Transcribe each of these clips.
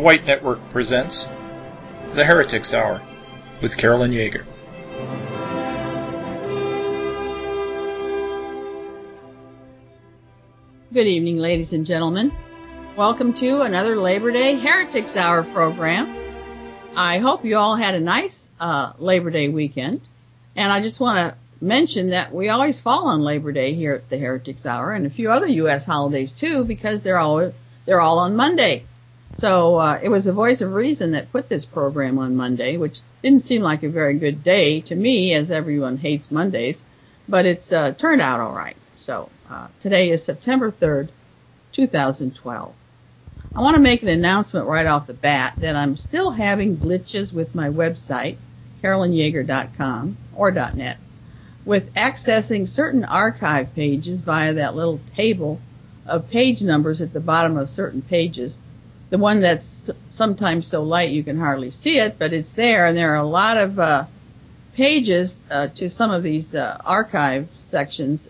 White Network presents The Heretics Hour with Carolyn Yeager. Good evening, ladies and gentlemen. Welcome to another Labor Day Heretics Hour program. I hope you all had a nice Labor Day weekend. And I just want to mention that we always fall on Labor Day here at the Heretics Hour and a few other U.S. holidays too, because they're all on Monday. So it was the Voice of Reason that put this program on Monday, which didn't seem like a very good day to me, as everyone hates Mondays, but it's turned out all right. So today is September 3rd, 2012. I want to make an announcement right off the bat that I'm still having glitches with my website, carolynyeager.com or .net, with accessing certain archive pages via that little table of page numbers at the bottom of certain pages. The one that's sometimes so light you can hardly see it, but it's there, and there are a lot of pages to some of these archive sections,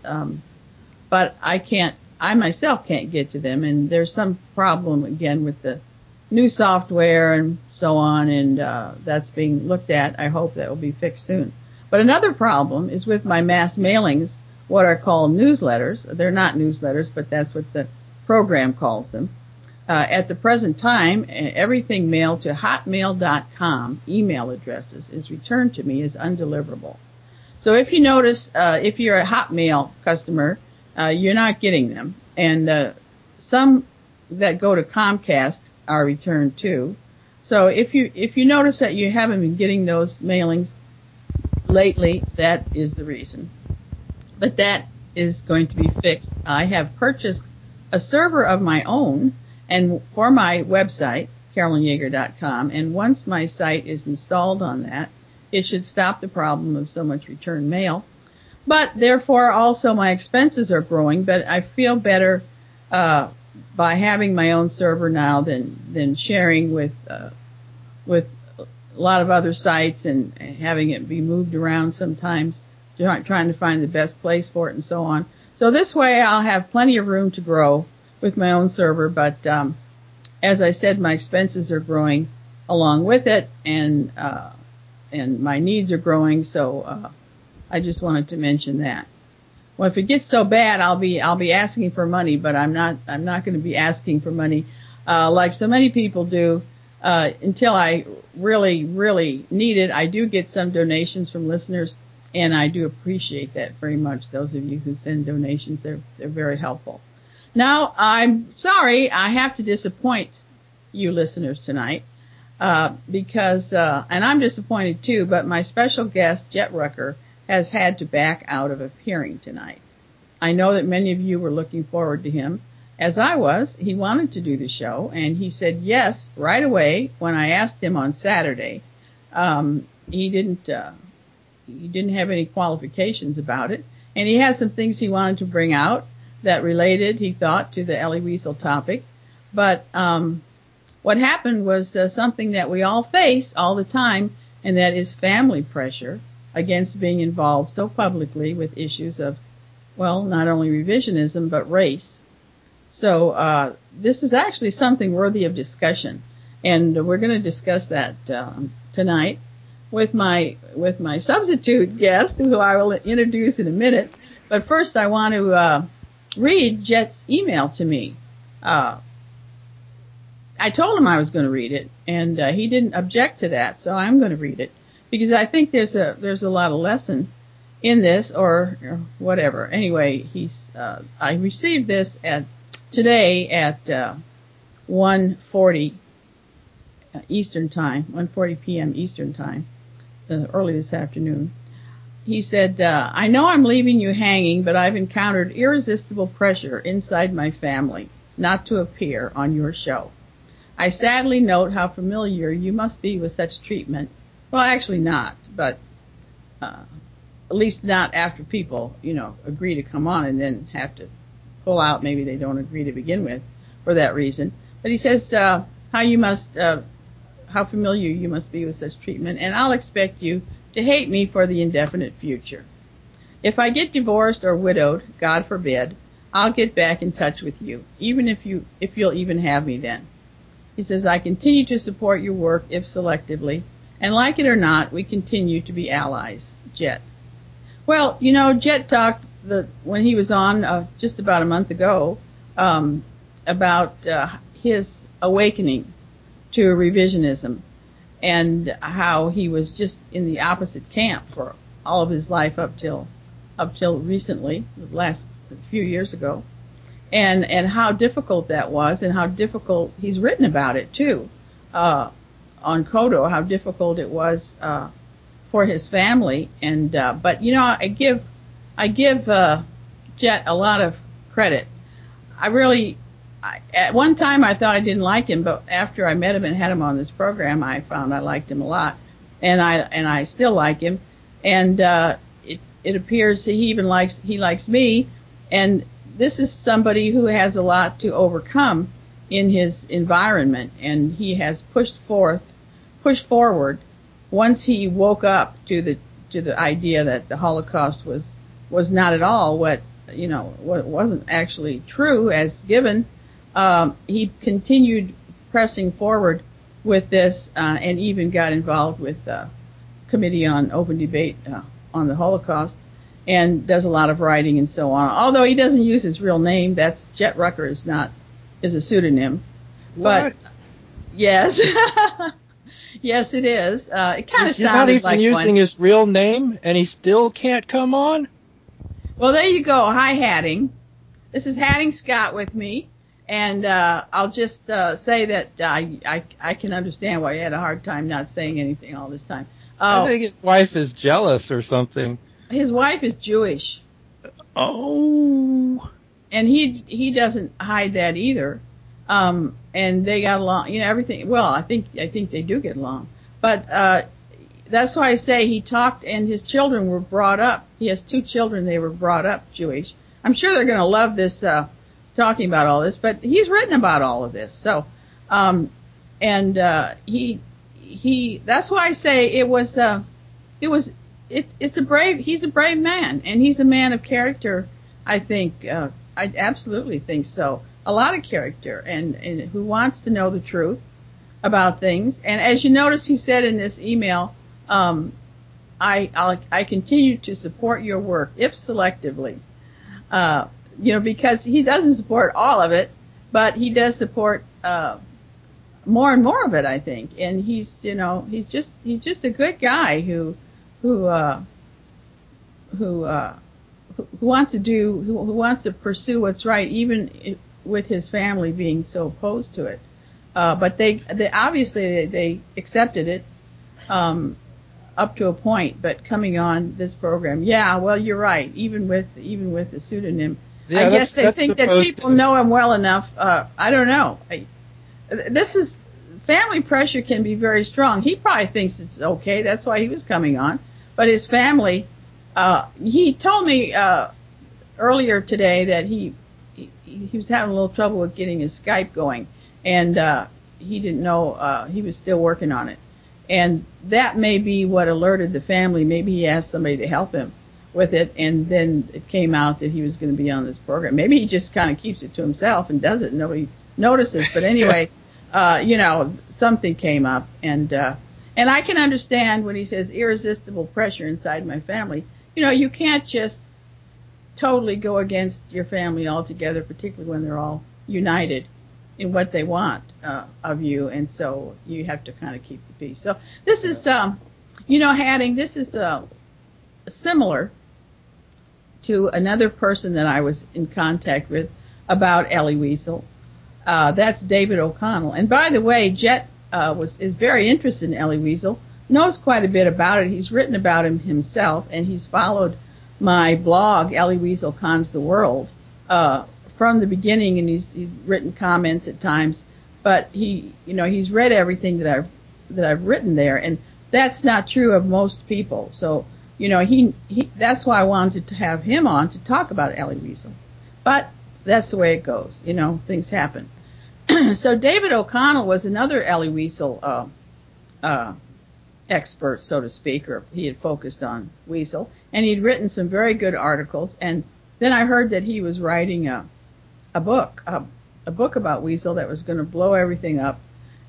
but I myself can't get to them, and there's some problem again with the new software and so on, and that's being looked at. I hope that will be fixed soon. But another problem is with my mass mailings, what are called newsletters. They're not newsletters, but that's what the program calls them. At the present time, everything mailed to hotmail.com email addresses is returned to me as undeliverable. So if you notice, if you're a Hotmail customer, you're not getting them. And some that go to Comcast are returned too. So if you notice that you haven't been getting those mailings lately, that is the reason. But that is going to be fixed. I have purchased a server of my own and for my website, carolynyeager.com, and once my site is installed on that, it should stop the problem of so much return mail. But therefore also my expenses are growing, but I feel better by having my own server now than sharing with a lot of other sites and having it be moved around sometimes, trying to find the best place for it and so on. So this way I'll have plenty of room to grow with my own server, but as I said, my expenses are growing along with it, and my needs are growing, so I just wanted to mention that. Well, if it gets so bad, I'll be asking for money, but I'm not going to be asking for money like so many people do until I really, really need it. I do get some donations from listeners, and I do appreciate that very much. Those of you who send donations, they're very helpful. Now, I'm sorry I have to disappoint you listeners tonight because and I'm disappointed too, but my special guest, Jet Rucker, has had to back out of appearing tonight. I know that many of you were looking forward to him, as I was. He wanted to do the show, and he said yes right away when I asked him on Saturday. He didn't have any qualifications about it, and he had some things he wanted to bring out that related, he thought, to the Ellie Weasel topic. But what happened was something that we all face all the time, and that is family pressure against being involved so publicly with issues of, well, not only revisionism, but race. So this is actually something worthy of discussion, and we're going to discuss that tonight with my substitute guest, who I will introduce in a minute. But first I want to read Jet's email to me. I told him I was going to read it, and he didn't object to that, so I'm going to read it because I think there's a lot of lesson in this, or whatever. Anyway, I received this today at 1:40 Eastern Time, 1:40 p.m. Eastern Time, early this afternoon. He said, I know I'm leaving you hanging, but I've encountered irresistible pressure inside my family not to appear on your show. I sadly note how familiar you must be with such treatment. Well, actually not, but at least not after people, agree to come on and then have to pull out. Maybe they don't agree to begin with for that reason. But he says how familiar you must be with such treatment, and I'll expect you to hate me for the indefinite future. If I get divorced or widowed, God forbid, I'll get back in touch with you, even if you'll even have me then. He says, I continue to support your work, if selectively, and like it or not, we continue to be allies. Jet. Well, Jet talked when he was on just about a month ago about his awakening to revisionism and how he was just in the opposite camp for all of his life up till recently, the last few years ago, and how difficult that was, and how difficult he's written about it too on Kodo, how difficult it was for his family, and but I give Jet a lot of credit. At one time I thought I didn't like him, but after I met him and had him on this program, I found I liked him a lot, and I still like him, and it appears he likes me, and this is somebody who has a lot to overcome in his environment, and he has pushed forward once he woke up to the idea that the Holocaust was not at all what wasn't actually true as given. He continued pressing forward with this, and even got involved with the Committee on Open Debate on the Holocaust, and does a lot of writing and so on. Although he doesn't use his real name, that's Jet Rucker is a pseudonym. What? But yes, yes, it is. It kind of He's not sounded even like using one. his real name, and he still can't come on? Well, there you go. Hi, Hatting. This is Hatting Scott with me. And I'll just say that I can understand why you had a hard time not saying anything all this time. I think his wife is jealous or something. His wife is Jewish. Oh. And he doesn't hide that either. And they got along, everything. Well, I think they do get along. But that's why I say he talked, and his children were brought up. He has 2 children. They were brought up Jewish. I'm sure they're going to love this. Talking about all this, but he's written about all of this. So, he, that's why I say he's a brave man, and he's a man of character. I think, I absolutely think so. A lot of character, and who wants to know the truth about things. And as you notice, he said in this email, I continue to support your work, if selectively. Because he doesn't support all of it, but he does support more and more of it, I think. And he's just a good guy who wants to pursue what's right, even with his family being so opposed to it. But they obviously they accepted it up to a point. But coming on this program, yeah, well, you're right. Even with the pseudonym. Yeah, I guess they think that people know him well enough. I don't know. Family pressure can be very strong. He probably thinks it's okay. That's why he was coming on. But his family, he told me earlier today that he was having a little trouble with getting his Skype going, and he didn't know he was still working on it. And that may be what alerted the family. Maybe he asked somebody to help him with it, and then it came out that he was going to be on this program. Maybe he just kind of keeps it to himself and does it, and nobody notices. But anyway, something came up, and I can understand when he says irresistible pressure inside my family. You can't just totally go against your family altogether, particularly when they're all united in what they want of you, and so you have to kind of keep the peace. So this is, Hatting, this is similar to another person that I was in contact with about Elie Wiesel. That's David O'Connell. And by the way, Jet is very interested in Elie Wiesel, knows quite a bit about it. He's written about him himself, and he's followed my blog, Elie Wiesel Cons the World, from the beginning, and he's written comments at times. But he's read everything that I've written there, and that's not true of most people. So that's why I wanted to have him on to talk about Elie Wiesel. But that's the way it goes. Things happen. So David O'Connell was another Elie Wiesel expert, so to speak, or he had focused on Wiesel, and he'd written some very good articles. And then I heard that he was writing a book about Wiesel that was going to blow everything up.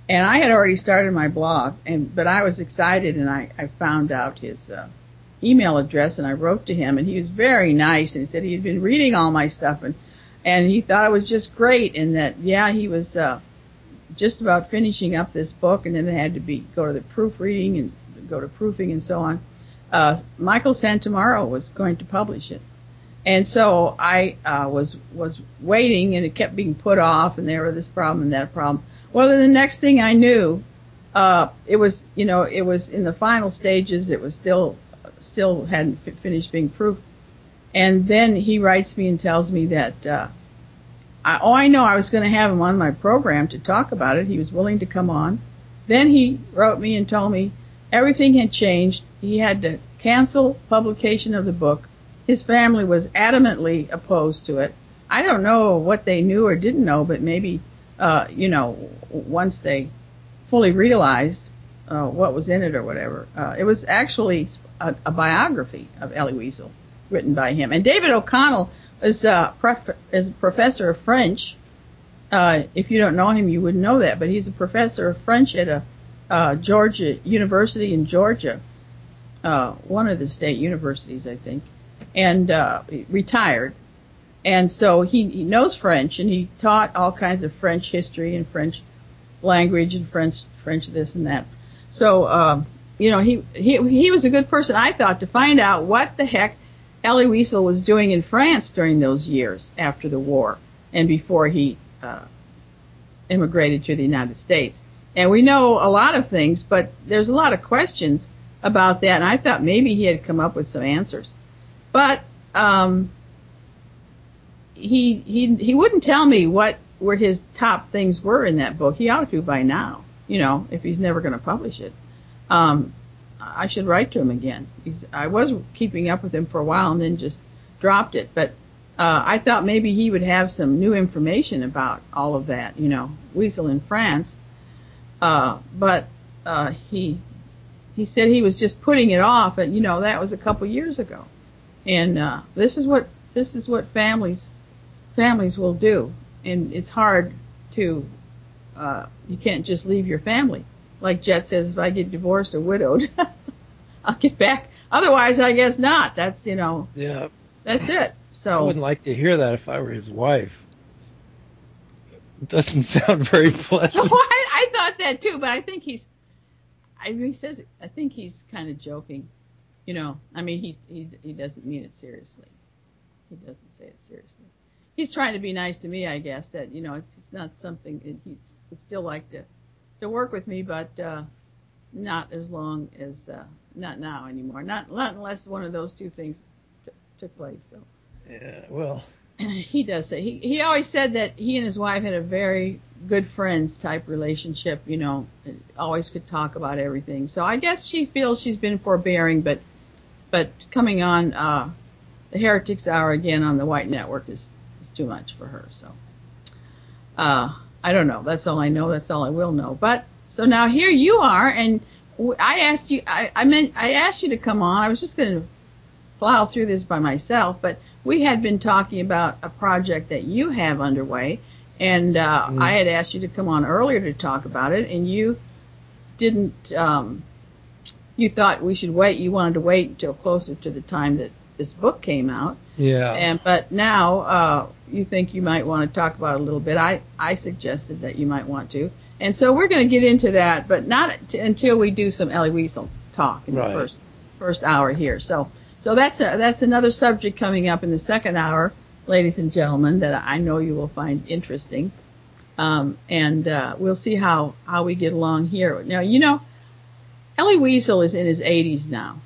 And I had already started my blog, but I was excited, and I found out his email address, and I wrote to him, and he was very nice, and he said he had been reading all my stuff, and he thought it was just great, and that, yeah, he was just about finishing up this book, and then it had to go to the proofreading and go to proofing and so on. Michael Santamaro was going to publish it. And so I was waiting, and it kept being put off, and there was this problem and that problem. Well, then the next thing I knew, it was in the final stages. It was still hadn't finished being proofed. And then he writes me and tells me that, I know I was going to have him on my program to talk about it. He was willing to come on. Then he wrote me and told me everything had changed. He had to cancel publication of the book. His family was adamantly opposed to it. I don't know what they knew or didn't know, but maybe, once they fully realized what was in it or whatever. It was actually a biography of Elie Wiesel written by him. And David O'Connell is a professor of French. If you don't know him, you wouldn't know that, but he's a professor of French at a Georgia University in Georgia, one of the state universities, I think, and retired. And so he knows French, and he taught all kinds of French history and French language and French this and that. So he was a good person, I thought, to find out what the heck Elie Wiesel was doing in France during those years after the war and before he immigrated to the United States. And we know a lot of things, but there's a lot of questions about that, and I thought maybe he had come up with some answers. But he wouldn't tell me what where his top things were in that book. He ought to by now, if he's never going to publish it. I should write to him again. I was keeping up with him for a while and then just dropped it. But I thought maybe he would have some new information about all of that, Wiesel in France. But he said he was just putting it off, and that was a couple years ago. And this is what families will do. And it's hard to you can't just leave your family. Like Jet says, if I get divorced or widowed, I'll get back. Otherwise, I guess not. That's, Yeah. That's it. So I wouldn't like to hear that if I were his wife. It doesn't sound very pleasant. Well, I thought that too, but I think he think he's kind of joking. I mean, he doesn't mean it seriously. He doesn't say it seriously. He's trying to be nice to me, I guess, that, it's not something he'd still like to work with me, but not as long as, not now anymore. Not unless one of those two things took place. So Yeah, well. He does say, he always said that he and his wife had a very good friends type relationship, always could talk about everything. So I guess she feels she's been forbearing, but coming on, the Heretics Hour again on the White Network is too much for her. So, I don't know. That's all I know. That's all I will know. But so now here you are, and I asked you. I asked you to come on. I was just going to plow through this by myself, but we had been talking about a project that you have underway, and I had asked you to come on earlier to talk about it, and you didn't. You thought we should wait. You wanted to wait until closer to the time that this book came out. Yeah. But now you think you might want to talk about it a little bit. I suggested that you might want to. And so we're going to get into that, but not until we do some Elie Wiesel talk in the first hour here. So that's another subject coming up in the second hour, ladies and gentlemen, that I know you will find interesting. And we'll see how we get along here. Now, Elie Wiesel is in his 80s now.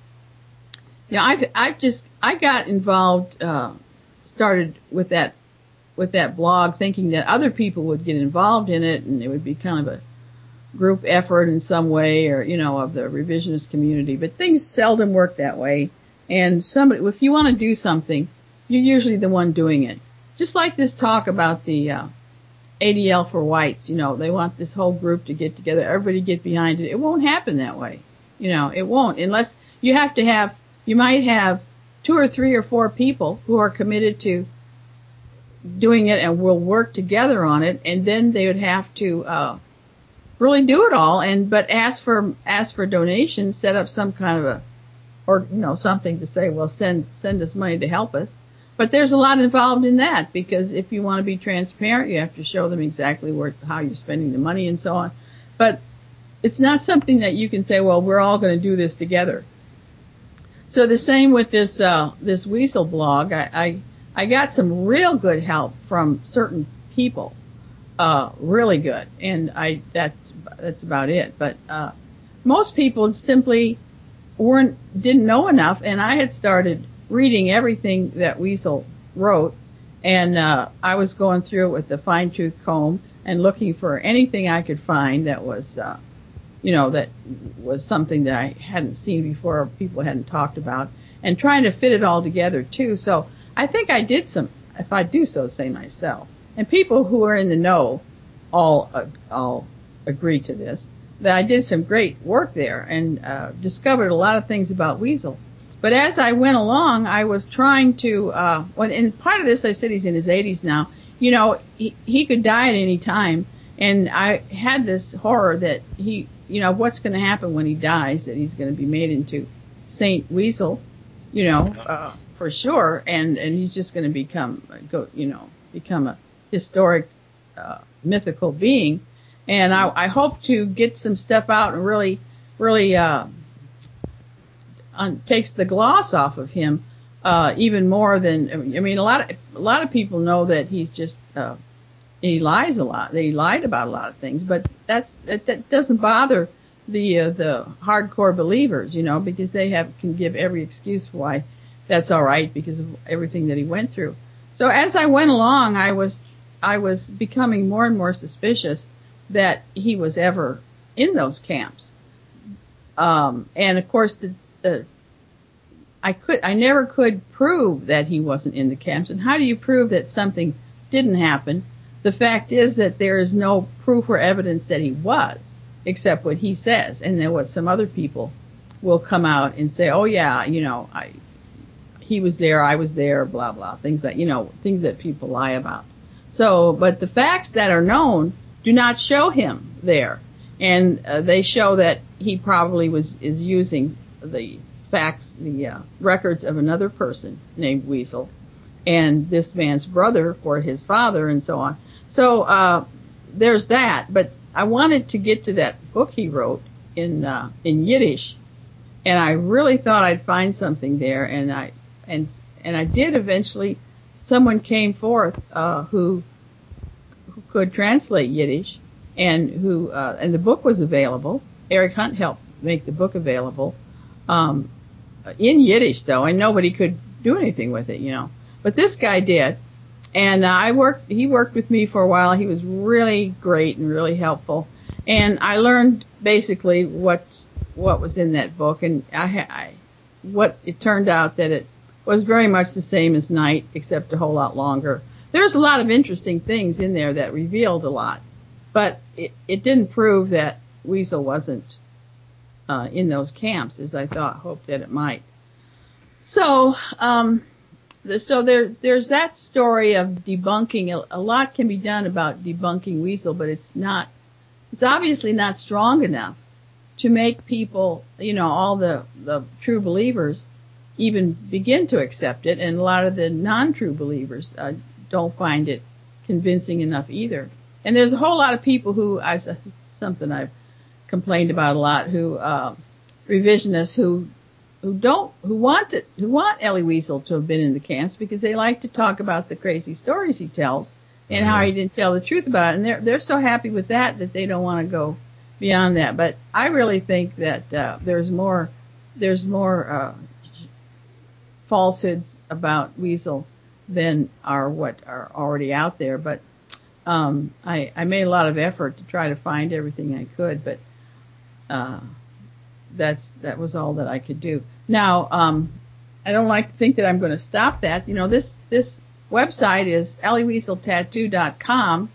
I got involved, started with that blog thinking that other people would get involved in it and it would be kind of a group effort in some way or, of the revisionist community. But things seldom work that way. And if you want to do something, you're usually the one doing it. Just like this talk about the, ADL for whites, they want this whole group to get together, everybody get behind it. It won't happen that way. It won't unless you might have 2 or 3 or 4 people who are committed to doing it and will work together on it, and then they would have to really do it all, but ask for donations, set up some kind of or something to say, well, send us money to help us. But there's a lot involved in that, because if you want to be transparent, you have to show them exactly how you're spending the money and so on. But it's not something that you can say, well, we're all going to do this together. So the same with this Weasel blog. I got some real good help from certain people, really good, and that's about it. But most people simply didn't know enough, and I had started reading everything that Weasel wrote, and I was going through it with the fine-tooth comb and looking for anything I could find that was that was something that I hadn't seen before or people hadn't talked about, and trying to fit it all together too. So I think I did if I do so say myself, and people who are in the know all agree to this, that I did some great work there and discovered a lot of things about Weasel. But as I went along, I was trying to, and part of this, I said he's in his 80s now. He could die at any time, and I had this horror that what's going to happen when he dies, that he's going to be made into Saint Weasel, for sure, and he's just going to become a historic, mythical being. And I hope to get some stuff out and really takes the gloss off of him, even more than, a lot of people know that he's just, he lies a lot. He lied about a lot of things, but that doesn't bother the hardcore believers, because they can give every excuse for why that's all right because of everything that he went through. So as I went along, I was becoming more and more suspicious that he was ever in those camps. And of course I never could prove that he wasn't in the camps. And how do you prove that something didn't happen? The fact is that there is no proof or evidence that he was, except what he says, and then what some other people will come out and say, oh yeah, he was there, I was there, blah blah, things that people lie about. So, but the facts that are known do not show him there, and they show that he probably is using the records of another person named Weasel, and this man's brother for his father, and so on. So there's that. But I wanted to get to that book he wrote in Yiddish, and I really thought I'd find something there, and I did eventually. Someone came forth who could translate Yiddish, and the book was available. Eric Hunt helped make the book available in Yiddish, though, and nobody could do anything with it, But this guy did, and he worked with me for a while. He was really great and really helpful, and I learned basically what was in that book, and what it turned out that it was very much the same as Night, except a whole lot longer. There's a lot of interesting things in there that revealed a lot, but it didn't prove that Weasel wasn't in those camps, as I hoped that it might. So, there's that story of debunking. A lot can be done about debunking Weasel, but it's obviously not strong enough to make people, all the true believers even begin to accept it, and a lot of the non-true believers don't find it convincing enough either. And there's a whole lot of people who, something I've complained about a lot, who revisionists who want Elie Wiesel to have been in the camps because they like to talk about the crazy stories he tells and how he didn't tell the truth about it, and they're so happy with that they don't want to go beyond that. But I really think that there's more falsehoods about Weasel than what are already out there. But I made a lot of effort to try to find everything I could, but that was all that I could do. Now, I don't like to think that I'm going to stop that. This website is ElieWieselTattoo.com.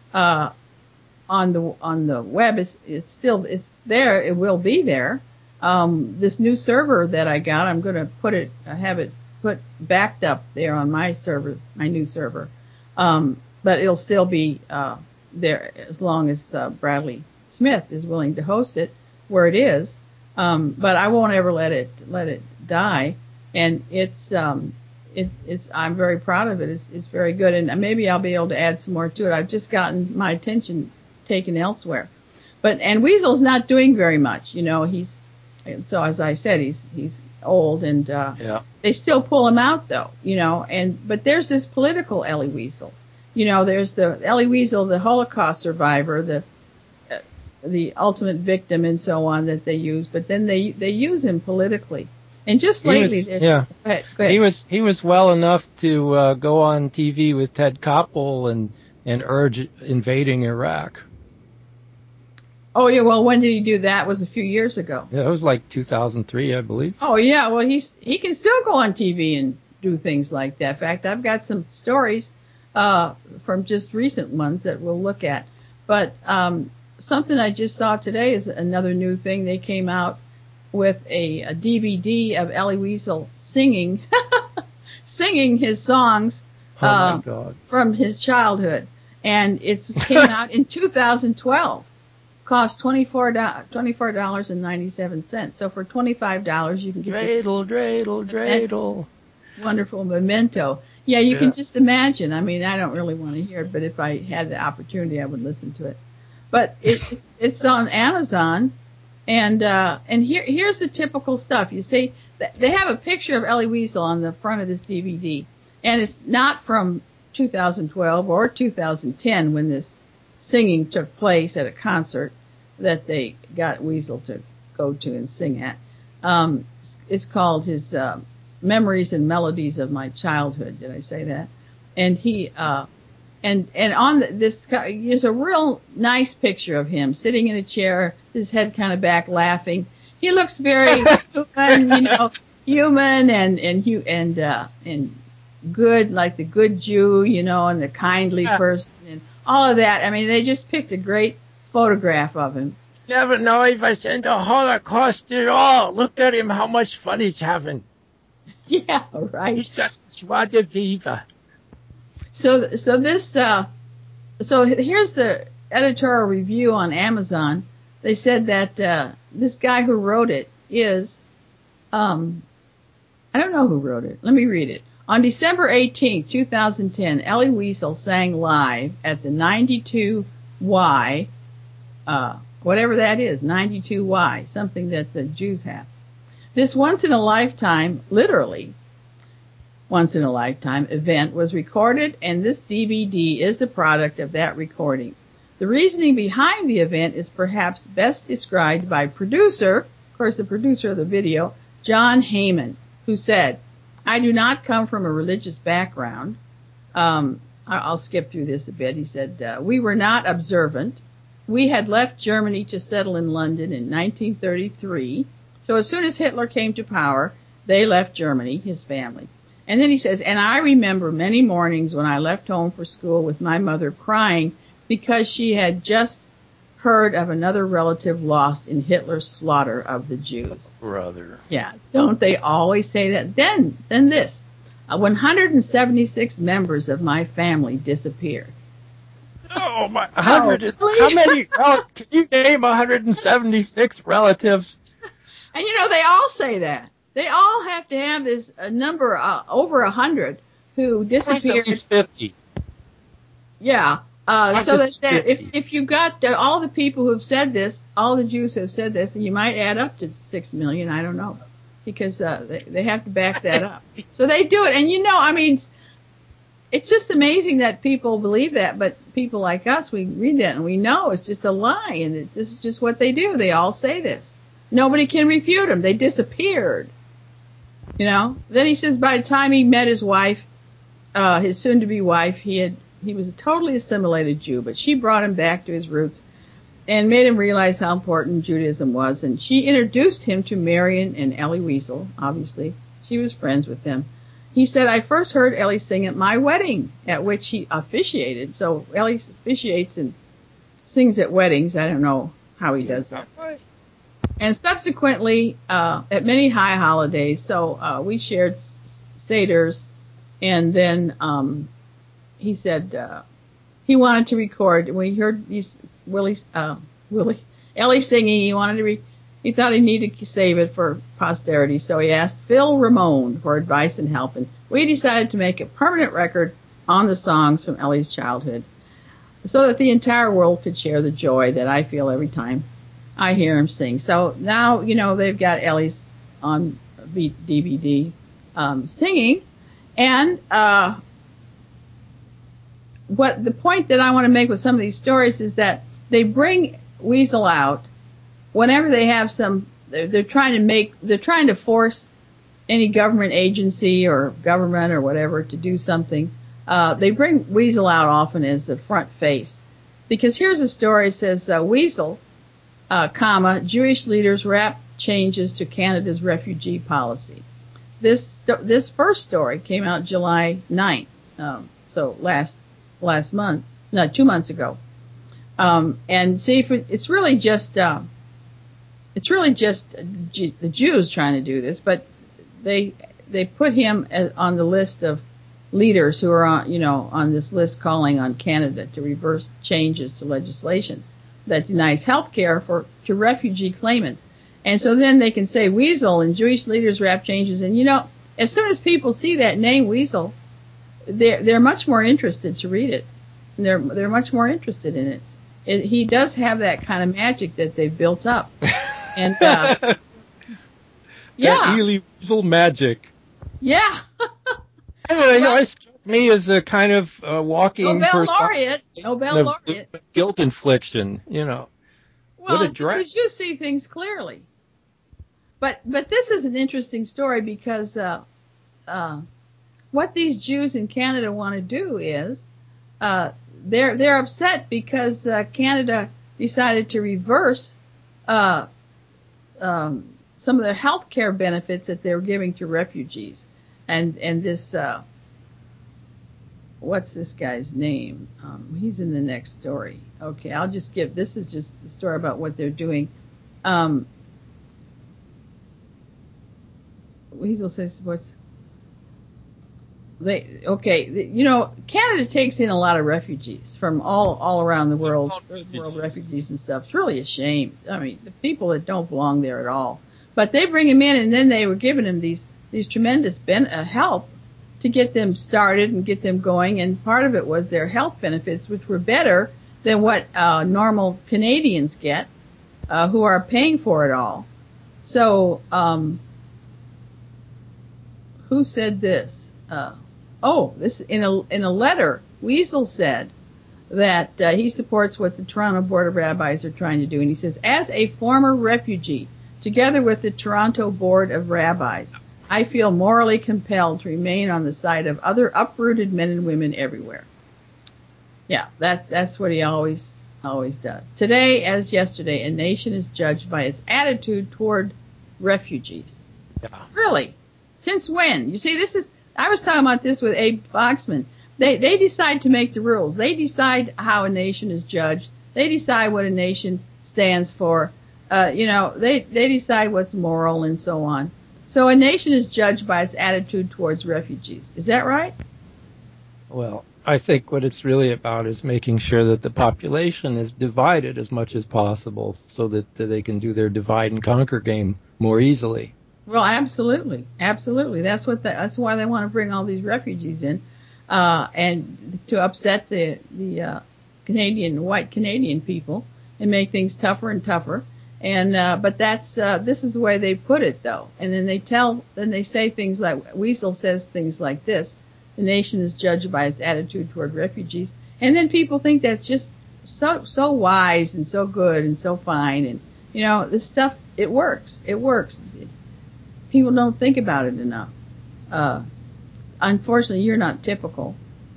On the web, it's there. It will be there. This new server that I got, I'm going to have it put backed up there on my server, my new server. But it'll still be there as long as Bradley Smith is willing to host it where it is. But I won't ever let it die. And I'm very proud of it. It's very good. And maybe I'll be able to add some more to it. I've just gotten my attention taken elsewhere. And Weasel's not doing very much. So as I said, he's old and, they still pull him out though, but there's this political Elie Wiesel. There's the Elie Wiesel, the Holocaust survivor, the ultimate victim and so on that they use, but then they use him politically. And just lately, go ahead. He was well enough to go on TV with Ted Koppel and urge invading Iraq. Oh yeah, well when did he do that? It was a few years ago. Yeah, it was like 2003, I believe. Oh yeah, well he can still go on TV and do things like that. In fact, I've got some stories from just recent ones that we'll look at. But something I just saw today is another new thing. They came out with a DVD of Elie Wiesel singing his songs my God. From his childhood. And it came out in 2012. Cost $24.97. So for $25 you can get dreidel. Wonderful memento. Yeah, you can just imagine. I mean, I don't really want to hear it, but if I had the opportunity I would listen to it. But it's on Amazon, and here's the typical stuff. You see, they have a picture of Elie Wiesel on the front of this DVD, and it's not from 2012 or 2010 when this singing took place at a concert that they got Wiesel to go to and sing at. It's called his Memories and Melodies of My Childhood. Did I say that? And he and on this, there's a real nice picture of him sitting in a chair, his head kind of back, laughing. He looks very human and good, like the good Jew, and the kindly person and all of that. I mean, they just picked a great photograph of him. Never know if I sent the Holocaust at all. Look at him, how much fun he's having. Yeah, right. He's got joie de vivre. So here's the editorial review on Amazon. They said that this guy who wrote it is, I don't know who wrote it. Let me read it. On December 18, 2010, Elie Wiesel sang live at the 92Y, whatever that is, 92Y, something that the Jews have. This literally once in a lifetime event was recorded, and this DVD is the product of that recording. The reasoning behind the event is perhaps best described by the producer of the video, John Heyman, who said, I do not come from a religious background. I'll skip through this a bit. He said, we were not observant. We had left Germany to settle in London in 1933. So as soon as Hitler came to power, they left Germany, his family. And then he says, and I remember many mornings when I left home for school with my mother crying because she had just heard of another relative lost in Hitler's slaughter of the Jews. Brother. Yeah, don't they always say that? Then this, 176 members of my family disappeared. Oh, my, 100, how many, can you name 176 relatives? And they all say that. They all have to have this number, over 100 who disappeared. 50. Yeah. So that if you got all the people who have said this, all the Jews who have said this, and you might add up to 6 million, I don't know, because they have to back that up. So they do it, and I mean, it's just amazing that people believe that, but people like us, we read that and we know it's just a lie, and this is just what they do. They all say this. Nobody can refute them. They disappeared. Then he says by the time he met his wife, his soon-to-be wife, he was a totally assimilated Jew, but she brought him back to his roots and made him realize how important Judaism was. And she introduced him to Marion and Elie Wiesel, obviously. She was friends with them. He said, I first heard Elie sing at my wedding, at which he officiated. So Elie officiates and sings at weddings. I don't know how he does that. And subsequently, at many high holidays, so we shared seders, and then he said he wanted to record. We heard Willie. Ellie singing. He thought he needed to save it for posterity, so he asked Phil Ramone for advice and help, and we decided to make a permanent record on the songs from Ellie's childhood so that the entire world could share the joy that I feel every time I hear him sing. So now, they've got Ellie's on DVD singing, and what the point that I want to make with some of these stories is that they bring Weasel out whenever they have they're trying to force any government agency or government or whatever to do something. They bring Weasel out often as the front face, because here's a story. It says, Weasel, Jewish leaders wrap changes to Canada's refugee policy. This first story came out July 9th, so last month, 2 months ago. And see, it's really just the Jews trying to do this, but they put him on the list of leaders who are on this list calling on Canada to reverse changes to legislation that denies health care to refugee claimants. And so then they can say Weasel and Jewish leaders wrap changes. And as soon as people see that name Weasel, they're much more interested to read it. They're much more interested in it. He does have that kind of magic that they've built up. And that Elie Weasel magic. Yeah. It struck me as a kind of walking Nobel laureate. Guilt infliction, Well, what a drag. Because you see things clearly. But this is an interesting story because what these Jews in Canada want to do is they're upset because Canada decided to reverse some of the health care benefits that they were giving to refugees. And this, what's this guy's name? He's in the next story. Okay, this is just the story about what they're doing. Weasel says Canada takes in a lot of refugees from all around the world, third world refugees and stuff. It's really a shame. I mean, the people that don't belong there at all. But they bring them in, and then they were giving them these tremendous help to get them started and get them going, and part of it was their health benefits, which were better than what normal Canadians get, who are paying for it all. So, who said this? This in a letter, Weasel said that he supports what the Toronto Board of Rabbis are trying to do, and he says, as a former refugee, together with the Toronto Board of Rabbis, I feel morally compelled to remain on the side of other uprooted men and women everywhere. Yeah, that's what he always does. Today, as yesterday, a nation is judged by its attitude toward refugees. Yeah. Really? Since when? You see, I was talking about this with Abe Foxman. They decide to make the rules. They decide how a nation is judged. They decide what a nation stands for. They decide what's moral and so on. So a nation is judged by its attitude towards refugees. Is that right? Well, I think what it's really about is making sure that the population is divided as much as possible so that they can do their divide and conquer game more easily. Well, absolutely. Absolutely. That's why they want to bring all these refugees in, and to upset the white Canadian people and make things tougher and tougher. And, but this is the way they put it though. And then they say things like, Weasel says things like this: the nation is judged by its attitude toward refugees. And then people think that's just so wise and so good and so fine. And, this stuff, it works. It works. People don't think about it enough. Unfortunately, you're not typical.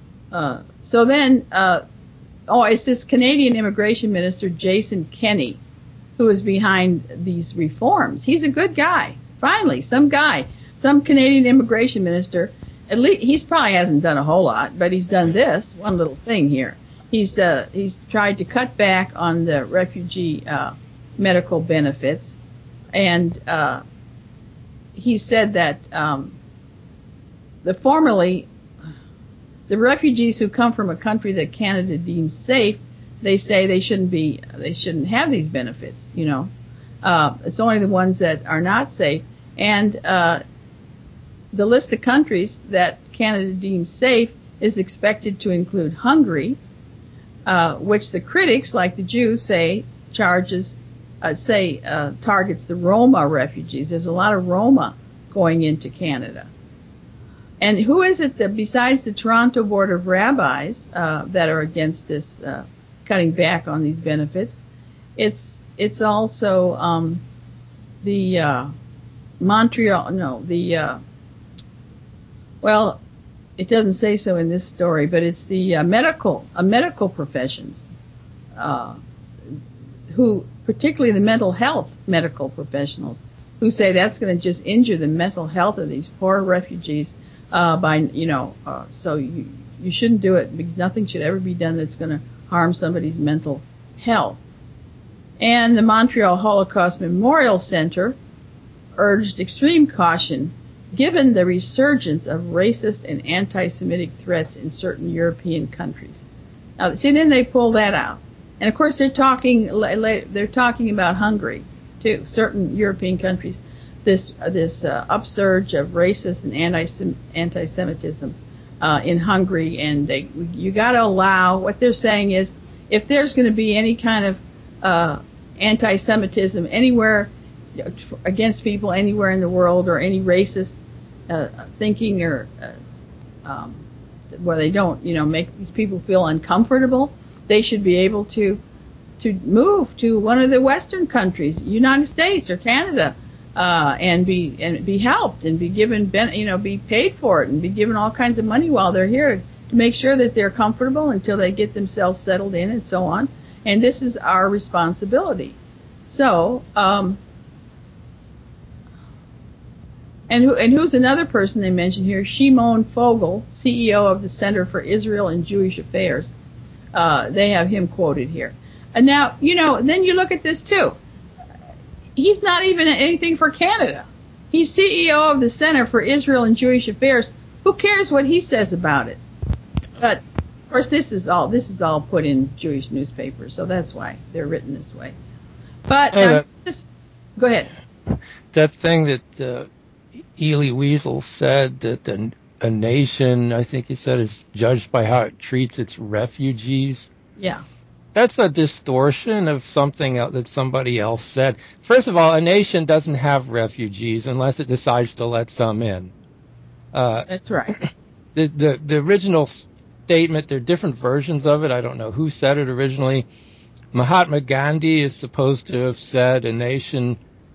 So then, it's this Canadian immigration minister, Jason Kenney, who is behind these reforms. He's a good guy. Finally, some Canadian immigration minister, at least he probably hasn't done a whole lot, but he's done this one little thing here. He's tried to cut back on the refugee medical benefits, and he said that the refugees who come from a country that Canada deems safe they say they shouldn't have these benefits, you know. It's only the ones that are not safe. And the list of countries that Canada deems safe is expected to include Hungary, which the critics, like the Jews, say targets the Roma refugees. There's a lot of Roma going into Canada. And who is it that, besides the Toronto Board of Rabbis, that are against this cutting back on these benefits? It's also the Montreal. No, well, it doesn't say so in this story, but it's the medical professions, who, particularly the mental health medical professionals, who say that's going to just injure the mental health of these poor refugees. So you shouldn't do it, because nothing should ever be done that's going to harm somebody's mental health. And the Montreal Holocaust Memorial Center urged extreme caution given the resurgence of racist and anti-Semitic threats in certain European countries. Now, see, then they pull that out. And of course they're talking about Hungary too, certain European countries. This upsurge of racist and anti-Semitism in Hungary, and you got to allow. What they're saying is, if there's going to be any kind of anti-Semitism anywhere against people anywhere in the world, or any racist thinking, or where they don't, make these people feel uncomfortable, they should be able to move to one of the Western countries, United States or Canada. And be helped, and be given, be paid for it, and be given all kinds of money while they're here to make sure that they're comfortable until they get themselves settled in, and so on. And this is our responsibility. So, and who's another person they mentioned here? Shimon Fogel, CEO of the Center for Israel and Jewish Affairs. They have him quoted here. And now, then you look at this too. He's not even anything for Canada. He's CEO of the Center for Israel and Jewish Affairs. Who cares what he says about it? But of course, this is all put in Jewish newspapers, so that's why they're written this way. But go ahead. That thing that Elie Wiesel said, that a nation, I think he said, is judged by how it treats its refugees. Yeah. That's a distortion of something that somebody else said. First of all, a nation doesn't have refugees unless it decides to let some in. That's right. The original statement, there are different versions of it. I don't know who said it originally. Mahatma Gandhi is supposed to have said a nation's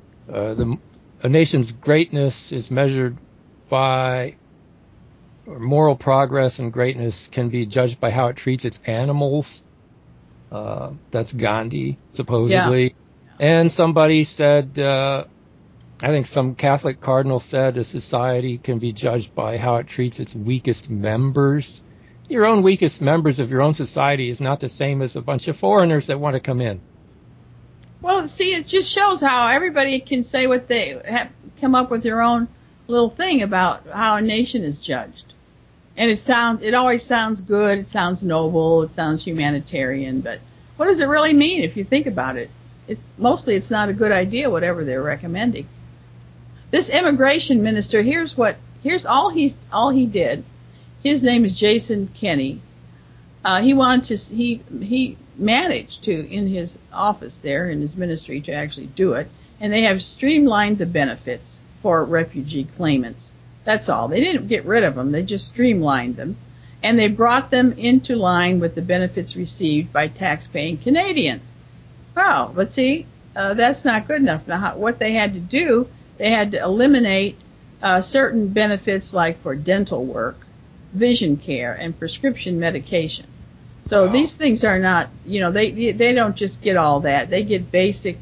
greatness is measured by, or moral progress and greatness can be judged by how it treats its animals. That's Gandhi, supposedly. Yeah. And somebody said, I think some Catholic cardinal said, a society can be judged by how it treats its weakest members. Your own weakest members of your own society is not the same as a bunch of foreigners that want to come in. Well, see, it just shows how everybody can say what they have, come up with their own little thing about how a nation is judged. And it always sounds good, it sounds noble, it sounds humanitarian, but what does it really mean if you think about it? It's not a good idea, whatever they're recommending. This immigration minister, here's all he did. His name is Jason Kenney. He managed to, in his office there, in his ministry, to actually do it, and they have streamlined the benefits for refugee claimants. That's all. They didn't get rid of them. They just streamlined them. And they brought them into line with the benefits received by tax-paying Canadians. Wow. But see, that's not good enough. Now, what they had to do, they had to eliminate certain benefits like for dental work, vision care, and prescription medication. So these things are not, they don't just get all that. They get basic,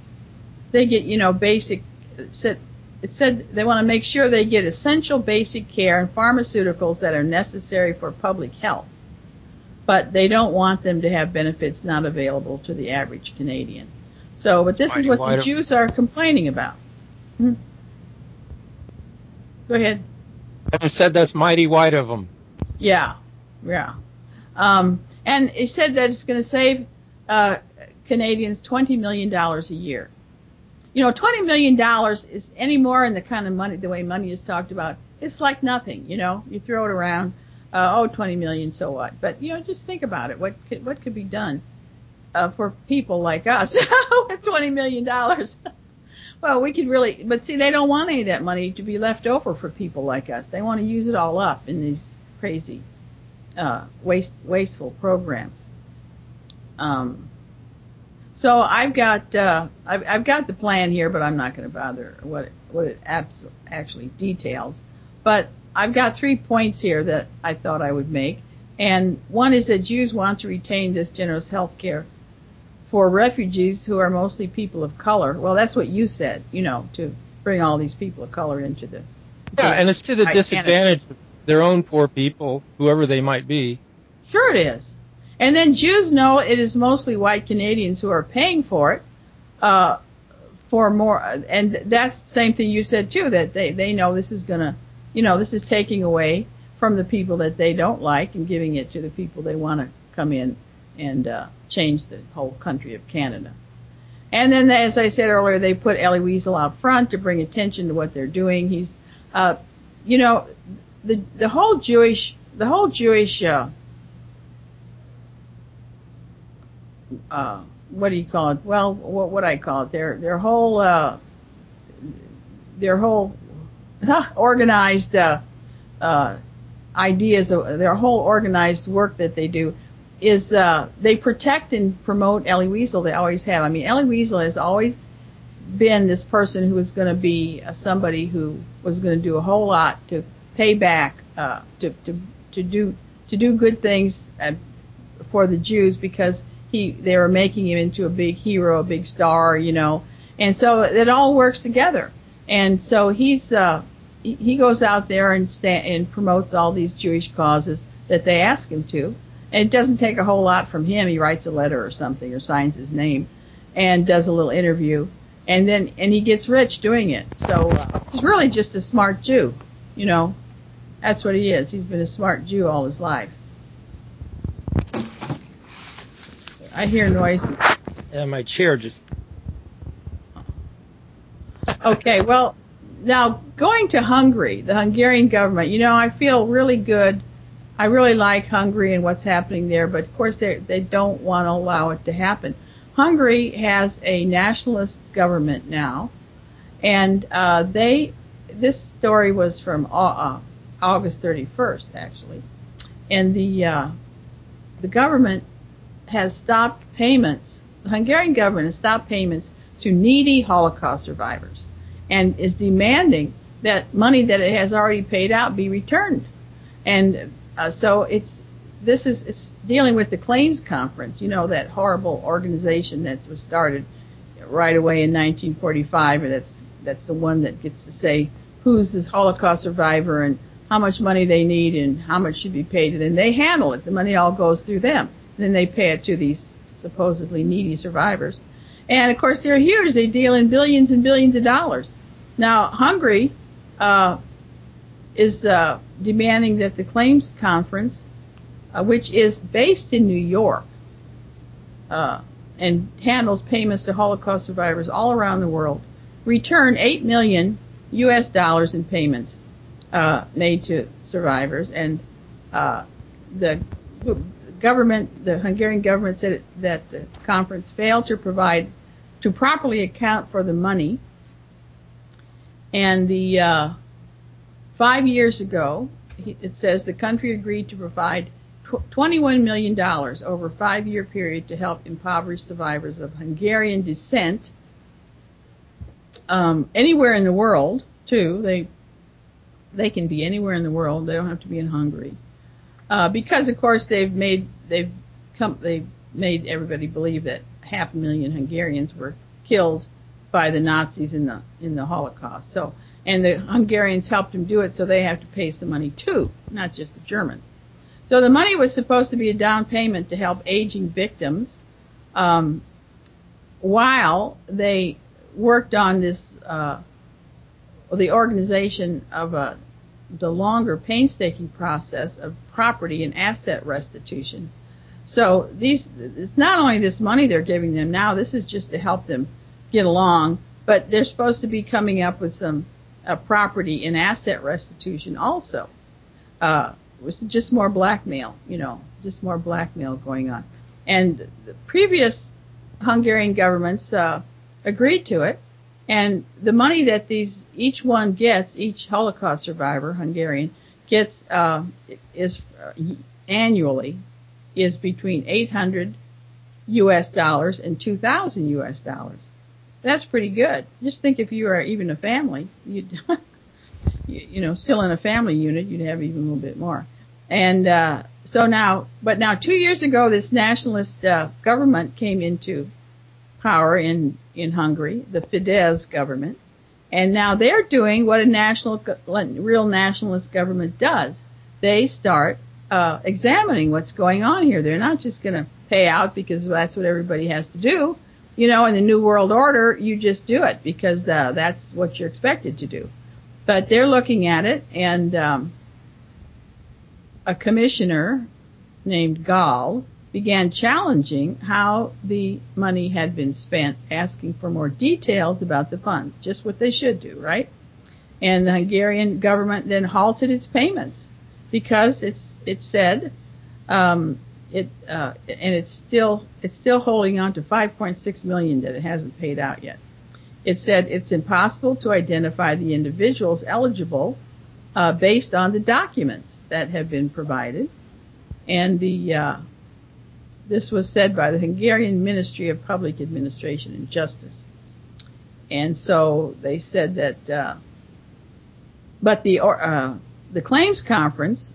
it said they want to make sure they get essential basic care and pharmaceuticals that are necessary for public health. But they don't want them to have benefits not available to the average Canadian. So, but this is what the Jews are complaining about. Go ahead. I said that's mighty white of them. Yeah. And it said that it's going to save Canadians $20 million a year. You know, $20 million is any more in the kind of money, the way money is talked about, it's like nothing, you know. You throw it around, 20 million, so what? But, you know, just think about it. What could be done for people like us with $20 million? Well, we could really, but see, they don't want any of that money to be left over for people like us. They want to use it all up in these crazy, wasteful programs. So I've got the plan here, but I'm not going to bother what it actually details. But I've got 3 points here that I thought I would make. And one is that Jews want to retain this generous health care for refugees who are mostly people of color. Well, that's what you said, you know, to bring all these people of color into the... Yeah, and it's to the disadvantage of their own poor people, whoever they might be. Sure it is. And then Jews know it is mostly white Canadians who are paying for it, for more, and that's the same thing you said too, that they know this is gonna, you know, this is taking away from the people that they don't like and giving it to the people they want to come in and change the whole country of Canada. And then, as I said earlier, they put Elie Wiesel out front to bring attention to what they're doing. He's, you know, the whole Jewish what do you call it? Well, what would I call it? Their whole organized ideas, their whole organized work that they do is they protect and promote Elie Wiesel. They always have. I mean, Elie Wiesel has always been this person who was going to be somebody who was going to do a whole lot to pay back, to do good things for the Jews, because they were making him into a big hero, a big star, you know, and so it all works together. And so he goes out there and promotes all these Jewish causes that they ask him to. And it doesn't take a whole lot from him. He writes a letter or something, or signs his name, and does a little interview, and he gets rich doing it. So he's really just a smart Jew, you know. That's what he is. He's been a smart Jew all his life. I hear noises. Yeah, my chair just... Okay, well, now going to Hungary, the Hungarian government, you know, I feel really good. I really like Hungary and what's happening there, but of course they don't want to allow it to happen. Hungary has a nationalist government now, and this story was from August 31st, actually, and the government has stopped payments. The Hungarian government has stopped payments to needy Holocaust survivors and is demanding that money that it has already paid out be returned. And so it's dealing with the Claims Conference, you know, that horrible organization that was started right away in 1945, and that's the one that gets to say who's this Holocaust survivor and how much money they need and how much should be paid, and then they handle it. The money all goes through them. Then they pay it to these supposedly needy survivors. And, of course, they're huge. They deal in billions and billions of dollars. Now, Hungary is demanding that the Claims Conference, which is based in New York and handles payments to Holocaust survivors all around the world, return $8 million in payments made to survivors. And the Hungarian government said that the conference failed to properly account for the money. And 5 years ago, it says the country agreed to provide $21 million over a 5-year period to help impoverished survivors of Hungarian descent anywhere in the world, too. They can be anywhere in the world. They don't have to be in Hungary. Because, of course, they've made everybody believe that 500,000 Hungarians were killed by the Nazis in the Holocaust. So, and the Hungarians helped them do it, so they have to pay some money too, not just the Germans. So the money was supposed to be a down payment to help aging victims, while they worked on this, the organization of the longer painstaking process of property and asset restitution. So it's not only this money they're giving them now, this is just to help them get along, but they're supposed to be coming up with some property and asset restitution also. It's just more blackmail, just more blackmail going on. And the previous Hungarian governments agreed to it, and the money that each one gets, each Holocaust survivor, Hungarian, gets is annually is between $800 US and $2,000 US. That's pretty good. Just think if you are even a family, you'd still in a family unit, you'd have even a little bit more. And so now 2 years ago, this nationalist government came into power in Hungary, the Fidesz government, and now they're doing what a real nationalist government does. They start examining what's going on here. They're not just going to pay out because that's what everybody has to do. In the New World Order, you just do it because that's what you're expected to do. But they're looking at it, and a commissioner named Gall began challenging how the money had been spent, asking for more details about the funds, just what they should do, right? And the Hungarian government then halted its payments because it said and it's still holding on to $5.6 million that it hasn't paid out yet. It said it's impossible to identify the individuals eligible based on the documents that have been provided, and this was said by the Hungarian Ministry of Public Administration and Justice. And so they said that, but the claims conference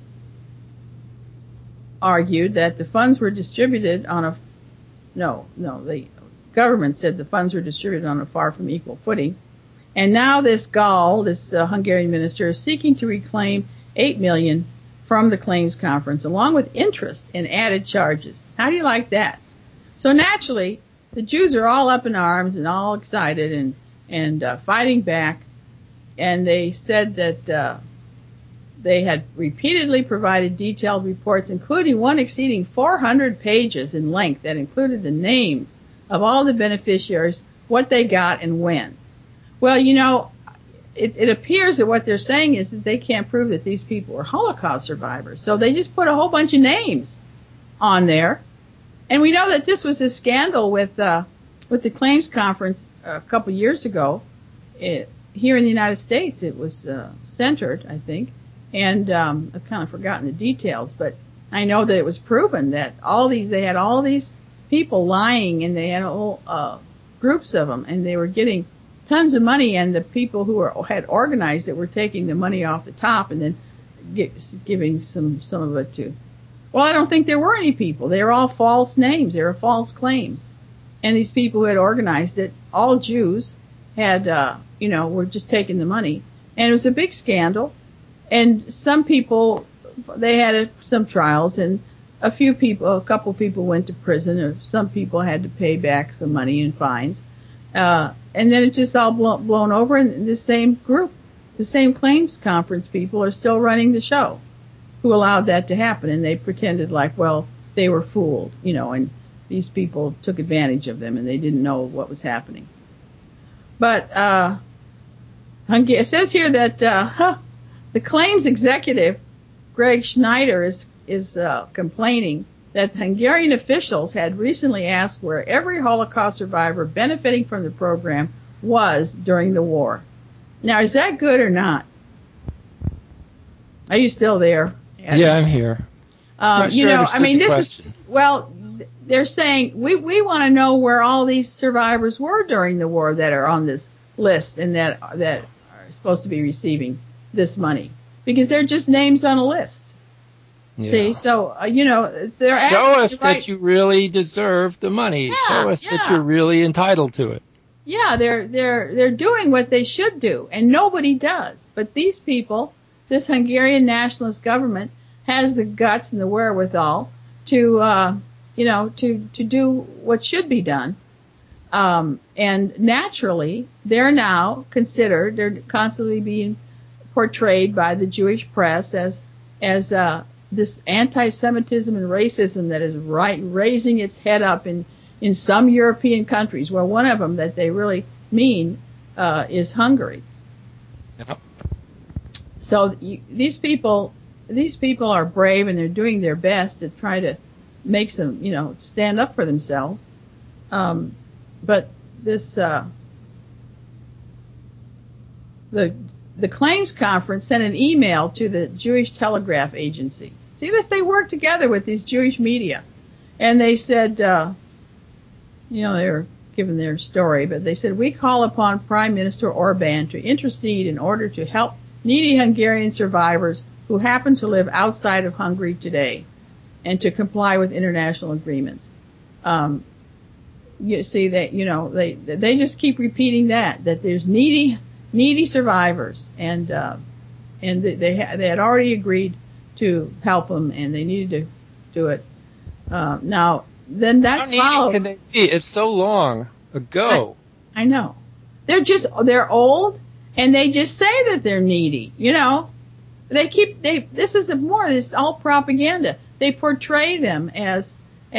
argued that the funds were distributed on the government said the funds were distributed on a far from equal footing. And now this Gall, this Hungarian minister, is seeking to reclaim $8 million from the claims conference, along with interest and added charges. How do you like that? So naturally, the Jews are all up in arms and all excited and fighting back. And they said that they had repeatedly provided detailed reports, including one exceeding 400 pages in length that included the names of all the beneficiaries, what they got, and when. Well, it appears that what they're saying is that they can't prove that these people were Holocaust survivors. So they just put a whole bunch of names on there. And we know that this was a scandal with the claims conference a couple years ago. Here in the United States, it was centered, I think. And I've kind of forgotten the details, but I know that it was proven that they had all these people lying, and they had whole groups of them, and they were getting tons of money, and the people who had organized it were taking the money off the top and then giving some of it to. Well, I don't think there were any people. They were all false names. They were false claims. And these people who had organized it, all Jews, had, were just taking the money. And it was a big scandal. And some people, they had some trials, and a couple people went to prison, or some people had to pay back some money in fines. And then it just all blown over, and the same group, the same claims conference people are still running the show, who allowed that to happen. And they pretended like, well, they were fooled, and these people took advantage of them and they didn't know what was happening. But it says here that the claims executive, Greg Schneider, is complaining that Hungarian officials had recently asked where every Holocaust survivor benefiting from the program was during the war. Now, is that good or not? Are you still there, Adam? Yeah, I'm here. They're saying we want to know where all these survivors were during the war that are on this list and that are supposed to be receiving this money, because they're just names on a list. Yeah. See, so they're asking. Show us that you really deserve the money. Yeah, show us that you're really entitled to it. Yeah, they're doing what they should do, and nobody does. But these people, this Hungarian nationalist government, has the guts and the wherewithal to do what should be done. And naturally, they're constantly being portrayed by the Jewish press as this anti-Semitism and racism that is raising its head up in some European countries. Well, one of them that they really mean is Hungary. Yep. So these people are brave, and they're doing their best to try to make some, stand up for themselves. But this, the Claims Conference sent an email to the Jewish Telegraph Agency. See this? They work together with these Jewish media. And they said, they were giving their story, but they said, we call upon Prime Minister Orban to intercede in order to help needy Hungarian survivors who happen to live outside of Hungary today, and to comply with international agreements. You see that, they just keep repeating that there's needy survivors, and they had already agreed to help them, and they needed to do it. Now, then that's followed. Can they be? It's so long ago. I know. They're old, and they just say that they're needy, this is all propaganda. They portray them as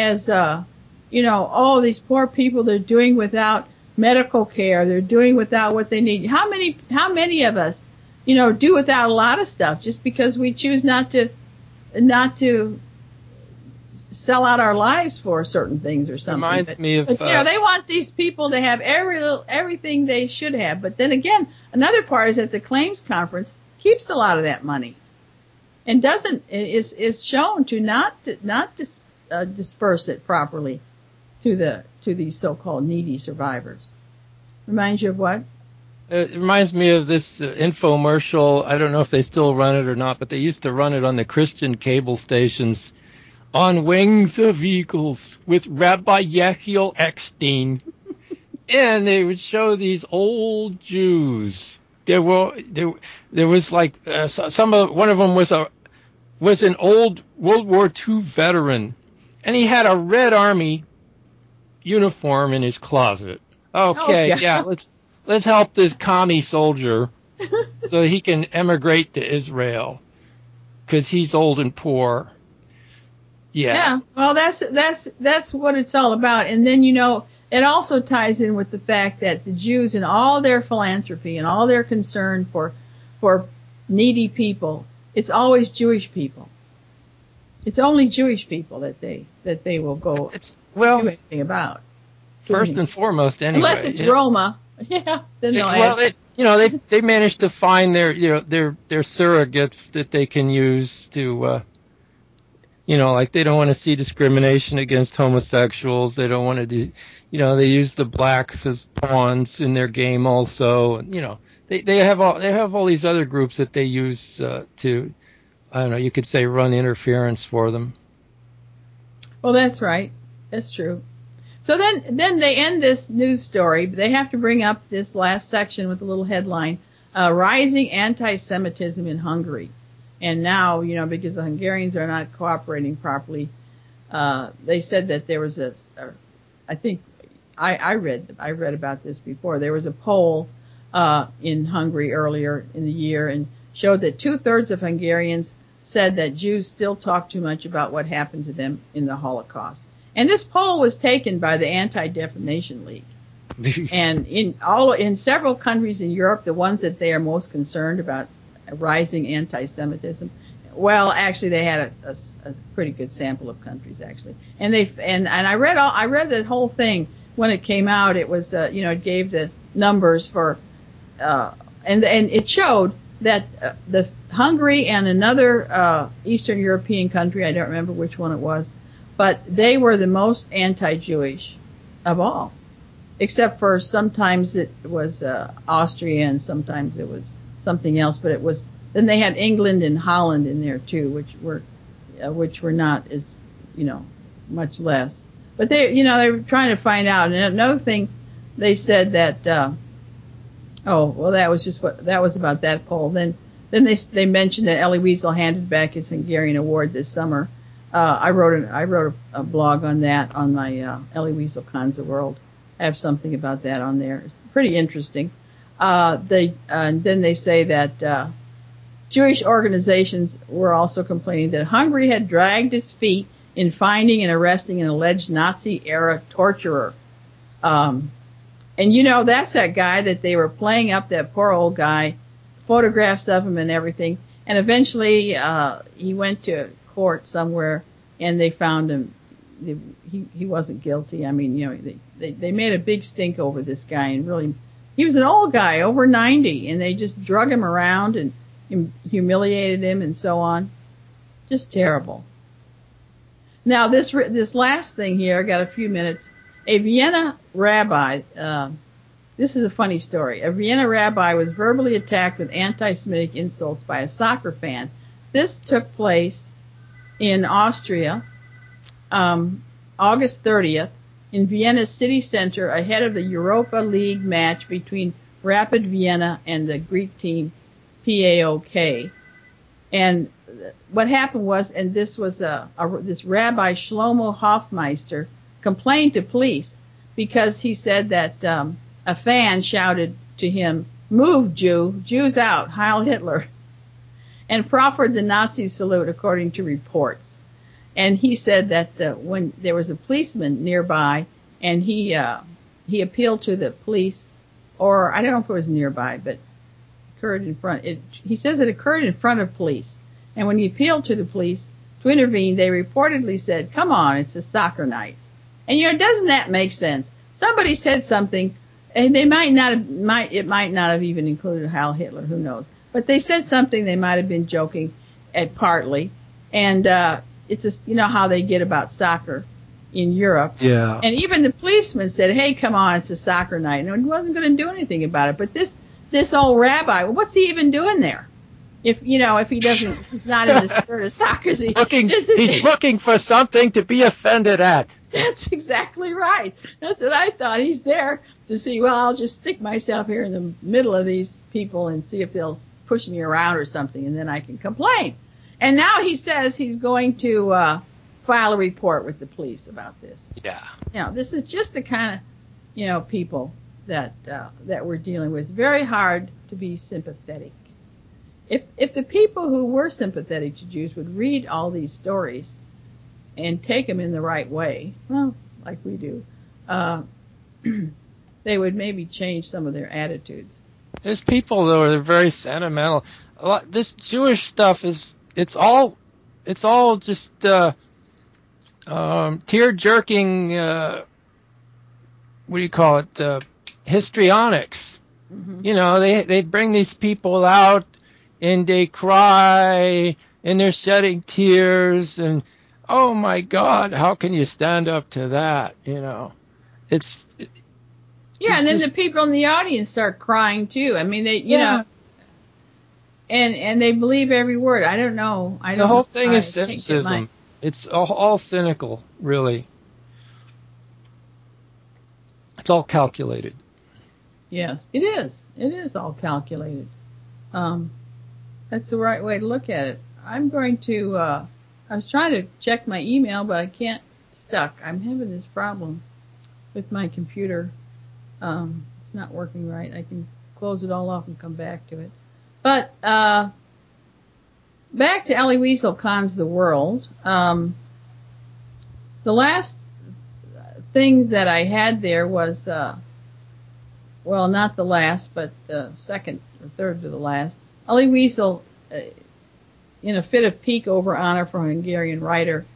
these poor people, they're doing without medical care, they're doing without what they need. How many of us, do without a lot of stuff just because we choose not to sell out our lives for certain things or something. Reminds me of, they want these people to have everything they should have. But then again, another part is that the Claims Conference keeps a lot of that money, and is shown to not disperse it properly to these so-called needy survivors. Reminds you of what? It reminds me of this infomercial. I don't know if they still run it or not, but they used to run it on the Christian cable stations. On Wings of Eagles with Rabbi Yechiel Eckstein. And they would show these old Jews. There was like one of them was an old World War II veteran, and he had a Red Army uniform in his closet. Okay, yeah, let's help this commie soldier so he can emigrate to Israel because he's old and poor. Yeah. Well, that's what it's all about. And then, it also ties in with the fact that the Jews, in all their philanthropy and all their concern for needy people, it's always Jewish people. It's only Jewish people that they will go do anything about. First and foremost, anyway. Unless it's Roma. Yeah. Then they'll they managed to find their surrogates that they can use to, like they don't want to see discrimination against homosexuals. They don't want to they use the blacks as pawns in their game also. They have all these other groups that they use to, I don't know, you could say run interference for them. Well, that's right. That's true. So then they end this news story. They have to bring up this last section with a little headline, rising anti-Semitism in Hungary. And now, because the Hungarians are not cooperating properly, they said that there was I think I read about this before. There was a poll in Hungary earlier in the year and showed that 2/3 of Hungarians said that Jews still talk too much about what happened to them in the Holocaust. And this poll was taken by the Anti-Defamation League. And in several countries in Europe, the ones that they are most concerned about rising anti-Semitism, well, actually they had a pretty good sample of countries actually. And I read that whole thing when it came out. It was it gave the numbers for and it showed that the Hungary and another Eastern European country, I don't remember which one it was, but they were the most anti-Jewish of all, except for sometimes it was Austria and sometimes it was something else. But then they had England and Holland in there too, which were not as much less. But they were trying to find out. And another thing, they said that that was about that poll. Then they mentioned that Elie Wiesel handed back his Hungarian award this summer. I wrote a blog on that on my Elie Wiesel Cons the World. I have something about that on there. It's pretty interesting. And then they say that Jewish organizations were also complaining that Hungary had dragged its feet in finding and arresting an alleged Nazi-era torturer. And that's that guy that they were playing up, that poor old guy, photographs of him and everything. And eventually, he went to court somewhere and they found him. He wasn't guilty. I mean, they made a big stink over this guy, and really, he was an old guy, over 90, and they just drug him around and humiliated him and so on. Just terrible. Now, this last thing here, I got a few minutes. A Vienna rabbi, this is a funny story. A Vienna rabbi was verbally attacked with anti-Semitic insults by a soccer fan. This took place in Austria, August 30th, in Vienna's city center ahead of the Europa League match between Rapid Vienna and the Greek team PAOK. And what happened was, and this was this Rabbi Shlomo Hofmeister complained to police because he said that a fan shouted to him, "Move, Jew, Jews out, Heil Hitler," and proffered the Nazi salute according to reports. And he said that when there was a policeman nearby, and he appealed to the police, or I don't know if it was nearby, but occurred in front. He says it occurred in front of police. And when he appealed to the police to intervene, they reportedly said, "Come on, it's a soccer night." And doesn't that make sense? Somebody said something, and they it might not have even included Heil Hitler, who knows? But they said something, they might have been joking at partly, and it's just, how they get about soccer in Europe. Yeah. And even the policeman said, "Hey, come on, it's a soccer night." And he wasn't going to do anything about it. But this old rabbi, what's he even doing there? If he's not in the spirit of soccer. He's looking for something to be offended at. That's exactly right. That's what I thought. He's there to see, well, I'll just stick myself here in the middle of these people and see if they'll push me around or something, and then I can complain. And now he says he's going to file a report with the police about this. Yeah. This is just the kind of, people that we're dealing with. It's very hard to be sympathetic. If the people who were sympathetic to Jews would read all these stories and take them in the right way, well, like we do, they would maybe change some of their attitudes. There's people though that are very sentimental. This Jewish stuff it's all just tear-jerking. What do you call it? Histrionics. Mm-hmm. They bring these people out and they cry and they're shedding tears and, oh my God, how can you stand up to that? It's and then the people in the audience start crying too. I mean, and they believe every word. I don't know. The whole thing is cynicism. It's all cynical, really. It's all calculated. Yes, it is. It is all calculated. That's the right way to look at it. I'm going to, I was trying to check my email, but I can't. It's stuck. I'm having this problem with my computer. It's not working right. I can close it all off and come back to it. But, back to Elie Wiesel Cons the World. The last thing that I had there was, well, not the last, but second or third to the last. Elie Wiesel, in a fit of pique over honor for a Hungarian writer,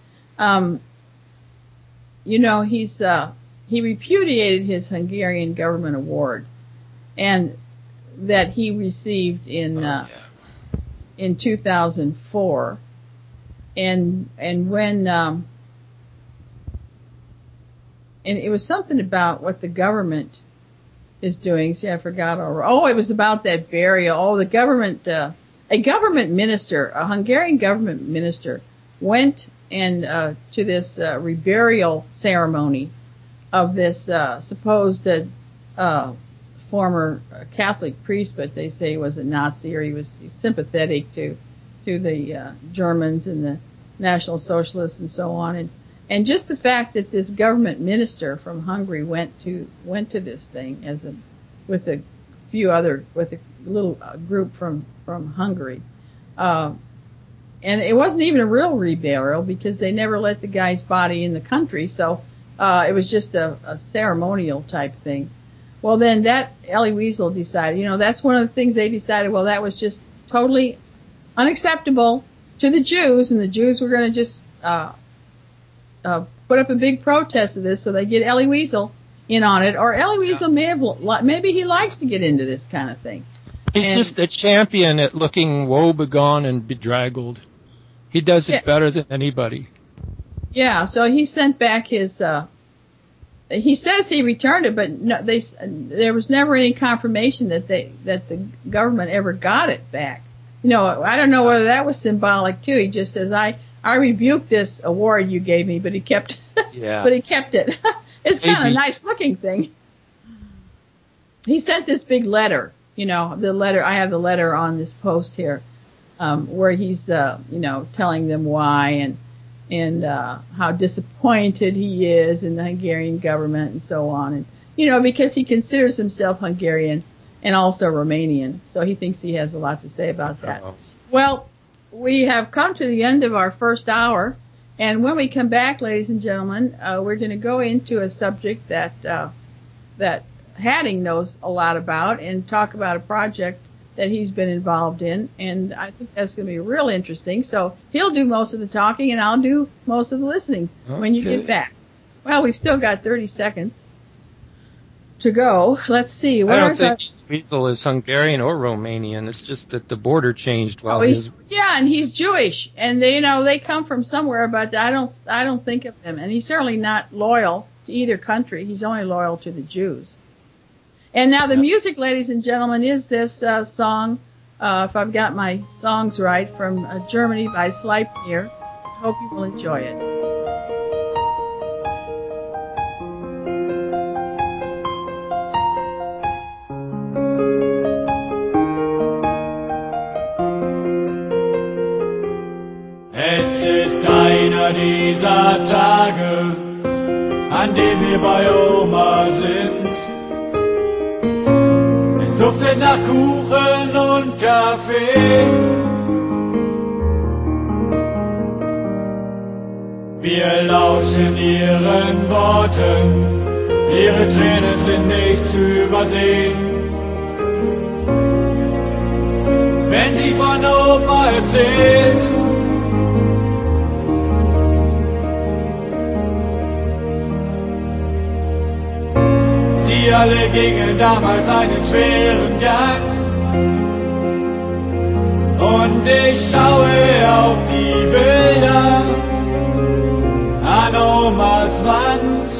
he repudiated his Hungarian government award, and that he received in 2004, and when and it was something about what the government is doing. See, I forgot already. Oh, it was about that burial. Oh, the government, a government minister, a Hungarian government minister, went and to this reburial ceremony of this supposed former Catholic priest, but they say he was a Nazi, or he was sympathetic to the Germans and the National Socialists and so on. And just the fact that this government minister from Hungary went to this thing with a little group from Hungary, And it wasn't even a real reburial because they never let the guy's body in the country, so it was just a ceremonial type thing. Well, then that Elie Wiesel decided, that's one of the things they decided, well, that was just totally unacceptable to the Jews, and the Jews were going to just put up a big protest of this, so they get Elie Wiesel in on it. Or Elie Wiesel maybe he likes to get into this kind of thing. He's just a champion at looking woebegone and bedraggled. He does it better than anybody. Yeah, so he sent back his, he says he returned it, but no, there was never any confirmation that the government ever got it back. I don't know whether that was symbolic too. He just says, I rebuke this award you gave me, but he kept, but he kept it. It's kind of a nice looking thing. He sent this big letter, the letter, I have the letter on this post here, where he's, telling them why and how disappointed he is in the Hungarian government and so on. And, because he considers himself Hungarian and also Romanian. So he thinks he has a lot to say about that. Uh-oh. Well, we have come to the end of our first hour. And when we come back, ladies and gentlemen, we're going to go into a subject that Hadding knows a lot about and talk about a project that he's been involved in. And I think that's going to be real interesting. So he'll do most of the talking and I'll do most of the listening when you get back. Well, we've still got 30 seconds to go. Let's see. I don't think Wiesel is Hungarian or Romanian. It's just that the border changed while and he's Jewish, and they come from somewhere, but I don't think of him. And he's certainly not loyal to either country. He's only loyal to the Jews. And now the music, ladies and gentlemen, is this song, if I've got my songs right, from Germany by Sleipnir. Hope you will enjoy it. Es ist einer dieser Tage, an dem wir bei Oma sind. Es duftet nach Kuchen und Kaffee. Wir lauschen ihren Worten, ihre Tränen sind nicht zu übersehen. Wenn sie von Oma erzählt, sie alle gingen damals einen schweren Gang. Und ich schaue auf die Bilder an Omas Wand.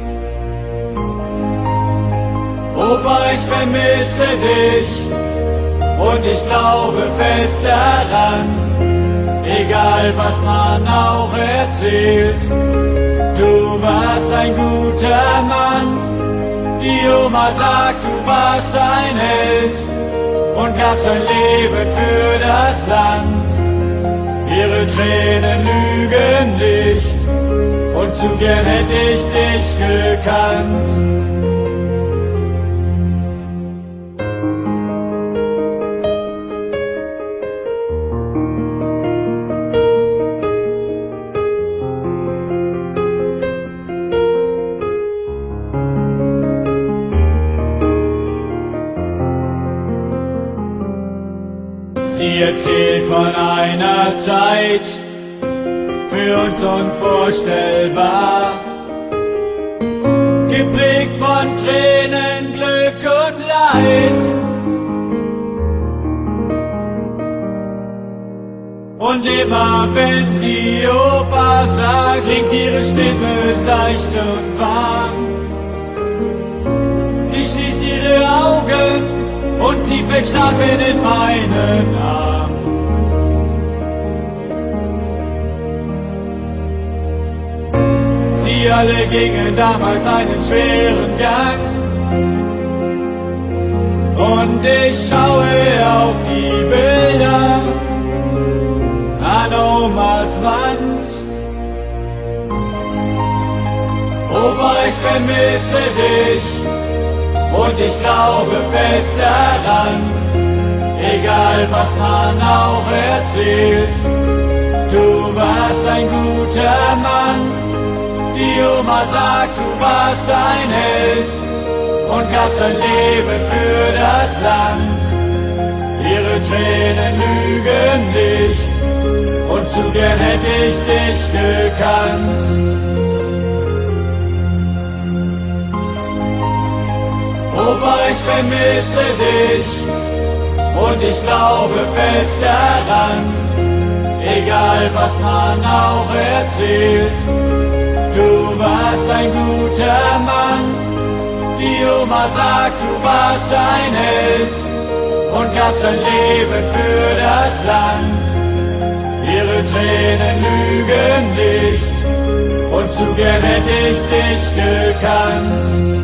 Opa, ich vermisse dich und ich glaube fest daran, egal was man auch erzählt, du warst ein guter Mann. Die Oma sagt, du warst ein Held und gabst dein Leben für das Land. Ihre Tränen lügen nicht und zu gern hätte ich dich gekannt. Sie erzählt von einer Zeit, für uns unvorstellbar, geprägt von Tränen, Glück und Leid. Und immer wenn sie Opa sagt, klingt ihre Stimme seicht und warm. Sie schließt ihre Augen und sie fällt schlafen in meinen Arm. Sie alle gingen damals einen schweren Gang. Und ich schaue auf die Bilder an Omas Wand. Opa, ich vermisse dich. Und ich glaube fest daran, egal egal was man auch erzählt. Du warst ein guter Mann, die Oma sagt, du warst ein Held und gab sein Leben für das Land. Ihre Tränen lügen nicht und zu gern hätte ich dich gekannt. Opa, ich vermisse dich und ich glaube fest daran, egal was man auch erzählt. Du warst ein guter Mann, die Oma sagt, du warst ein Held und gab sein Leben für das Land. Ihre Tränen lügen nicht und zu gern hätte ich dich gekannt.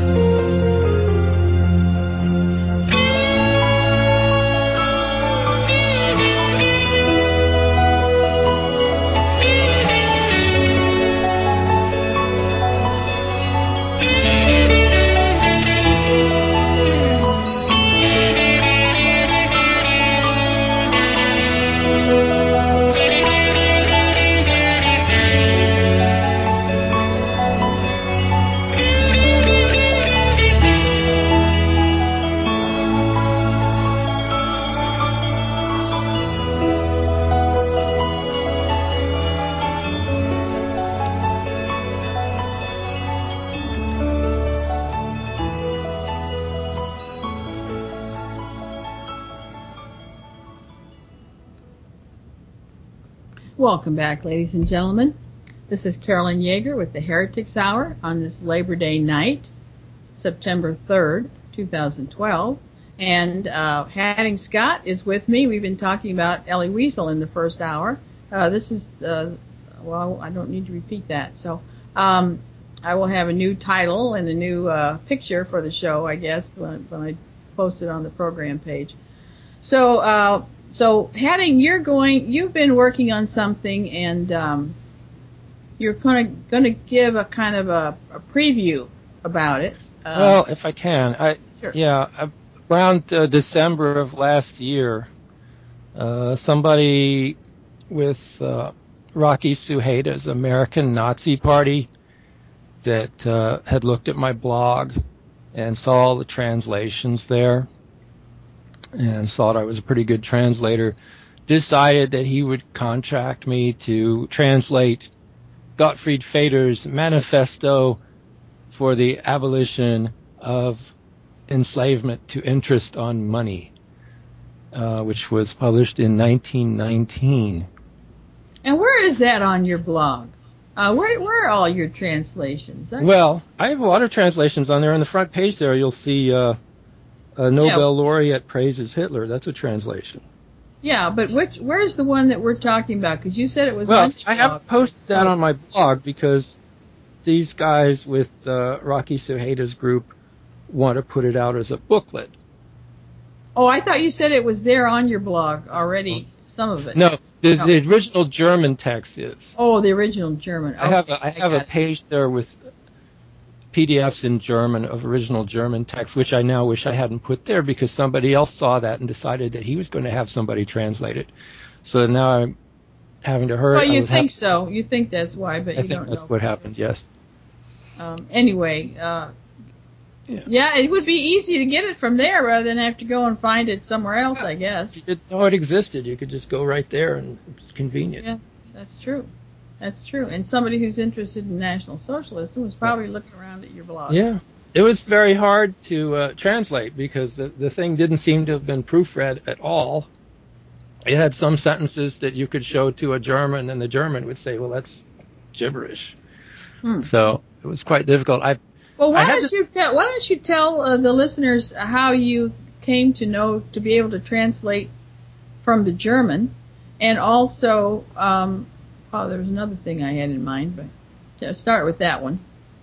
Welcome back, ladies and gentlemen. This is Carolyn Yeager with the Heretics Hour on this Labor Day night, September 3rd, 2012. And Hattie Scott is with me. We've been talking about Elie Wiesel in the first hour. This is, well, I don't need to repeat that. So I will have a new title and a new picture for the show, I guess, when I post it on the program page. So Hattie, you've been working on something, and you're going to give a kind of a preview about it. Well, if I can, Sure. Yeah, around December of last year, somebody with Rocky Suheda's American Nazi Party that had looked at my blog and saw all the translations there, and thought I was a pretty good translator, decided that he would contract me to translate Gottfried Feder's Manifesto for the Abolition of Enslavement to Interest on Money, which was published in 1919. And where is that on your blog? Where are all your translations? Well, I have a lot of translations on there. On the front page there, you'll see a Nobel laureate praises Hitler. That's a translation. Yeah, but where's the one that we're talking about? Because you said it was. Well, I haven't posted that on my blog because these guys with Rocky Suheda's group want to put it out as a booklet. Oh, I thought you said it was there on your blog already. Some of it. No, the original German text is. Oh, the original German. Okay, I have a page there with PDFs in German of original German text, which I now wish I hadn't put there because somebody else saw that and decided that he was going to have somebody translate it. So now I'm having to hurry. Well, you think so. You think that's why, but you don't know. I think that's what happened, yes. Anyway, yeah, it would be easy to get it from there rather than have to go and find it somewhere else, I guess. If you didn't know it existed, you could just go right there and it's convenient. Yeah, that's true. That's true. And somebody who's interested in National Socialism was probably looking around at your blog. Yeah. It was very hard to translate because the thing didn't seem to have been proofread at all. It had some sentences that you could show to a German, and the German would say, well, that's gibberish. So it was quite difficult. Why don't you tell the listeners how you came to be able to translate from the German, and also, there was another thing I had in mind, but start with that one.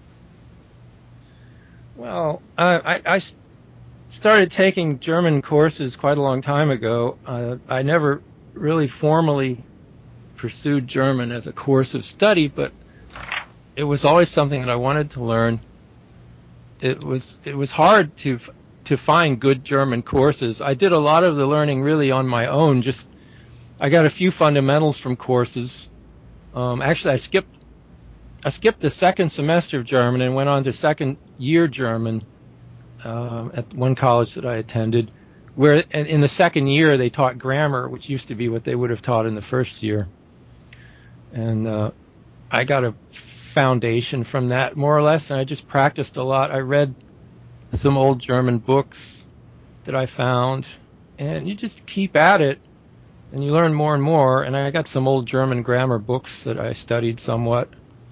Well, I started taking German courses quite a long time ago. I never really formally pursued German as a course of study, but it was always something that I wanted to learn. It was hard to to find good German courses. I did a lot of the learning really on my own. I got a few fundamentals from courses. Actually, I skipped the second semester of German and went on to second year German at one college that I attended, where in the second year they taught grammar, which used to be what they would have taught in the first year. And I got a foundation from that, more or less, and I just practiced a lot. I read some old German books that I found, and you just keep at it, and you learn more and more. And I got some old German grammar books that I studied somewhat.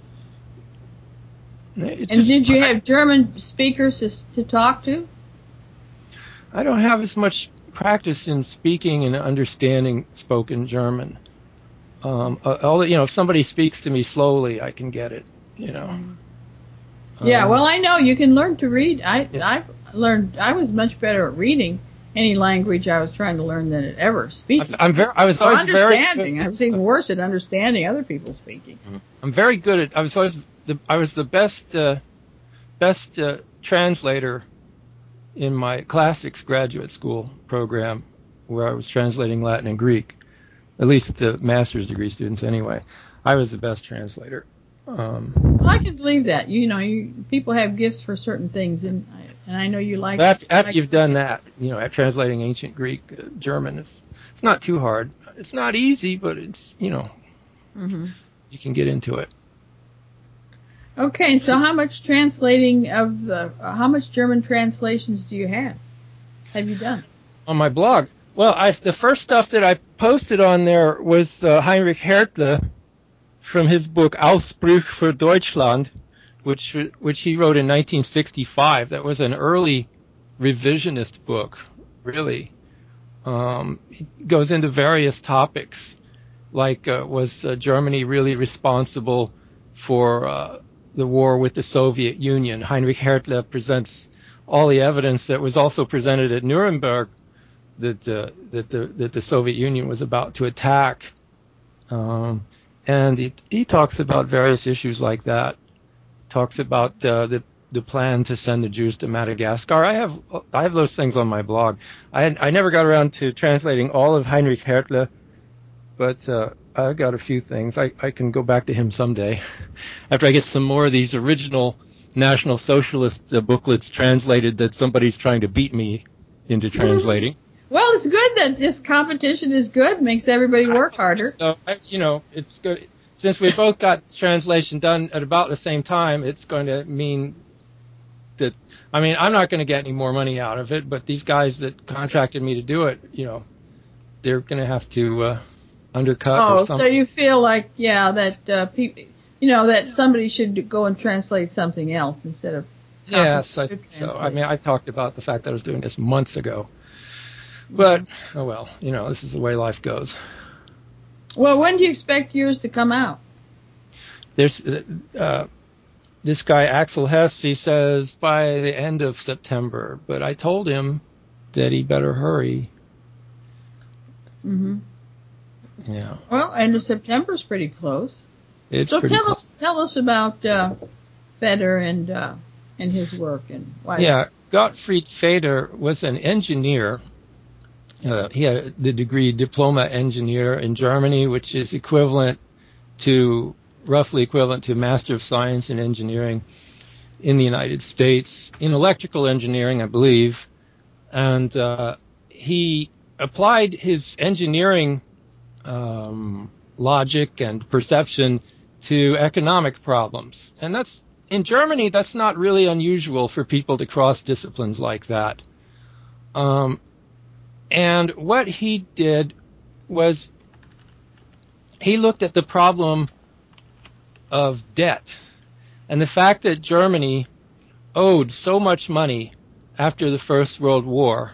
And did you have German speakers to talk to? I don't have as much practice in speaking and understanding spoken German. If somebody speaks to me slowly, I can get it, Yeah, well, I know you can learn to read. I was much better at reading any language I was trying to learn than at ever speaking. I was always understanding. I was even worse at understanding other people speaking. I'm very good at. I was the best translator in my classics graduate school program, where I was translating Latin and Greek, at least the master's degree students anyway. I was the best translator. Well, I can believe that. People have gifts for certain things, and I know you like. After you've done that, at translating ancient Greek, German, it's not too hard. It's not easy, but it's Mm-hmm. You can get into it. Okay, so how much how much German translations do you have? Have you done on my blog? Well, the first stuff that I posted on there was Heinrich Hertle from his book Ausbruch für Deutschland, which he wrote in 1965. That was an early revisionist book, really. He goes into various topics, like was Germany really responsible for the war with the Soviet Union? Heinrich Hertle presents all the evidence that was also presented at Nuremberg that the Soviet Union was about to attack. And he talks about various issues like that. Talks about the plan to send the Jews to Madagascar. I have those things on my blog. I never got around to translating all of Heinrich Hertle, but I got a few things. I can go back to him someday after I get some more of these original National Socialist booklets translated that somebody's trying to beat me into translating. Well, it's good that this competition is good. Makes everybody work harder. So, it's good. Since we both got translation done at about the same time, it's going to mean that, I'm not going to get any more money out of it, but these guys that contracted me to do it, they're going to have to undercut or something. So you feel like, that people, that somebody should go and translate something else instead of. Yes, I talked about the fact that I was doing this months ago. But, oh well, this is the way life goes. Well, when do you expect yours to come out? There's this guy, Axel Hess, he says by the end of September, but I told him that he better hurry. Mm-hmm. Yeah. Well, end of September is pretty close. Tell us about Feder and his work and why. Yeah, Gottfried Feder was an engineer. He had the degree diploma engineer in Germany, which is roughly equivalent to Master of Science in Engineering in the United States, in electrical engineering, I believe. And he applied his engineering logic and perception to economic problems. And in Germany, that's not really unusual for people to cross disciplines like that. And what he did was he looked at the problem of debt and the fact that Germany owed so much money after the First World War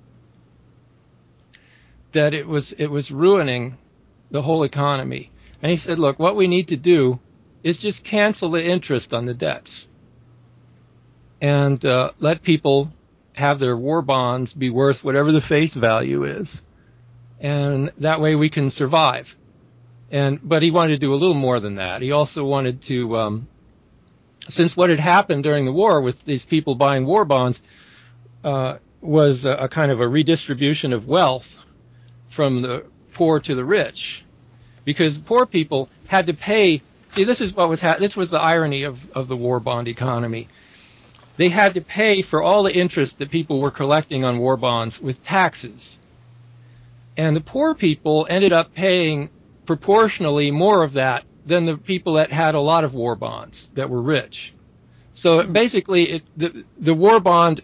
that it was ruining the whole economy. And he said, look, what we need to do is just cancel the interest on the debts and let people have their war bonds be worth whatever the face value is. And that way we can survive. But he wanted to do a little more than that. He also wanted to, since what had happened during the war with these people buying war bonds, was a kind of a redistribution of wealth from the poor to the rich, because poor people had to pay. See, this is what was this was the irony of the war bond economy. They had to pay for all the interest that people were collecting on war bonds with taxes. And the poor people ended up paying proportionally more of that than the people that had a lot of war bonds that were rich. So basically, the war bond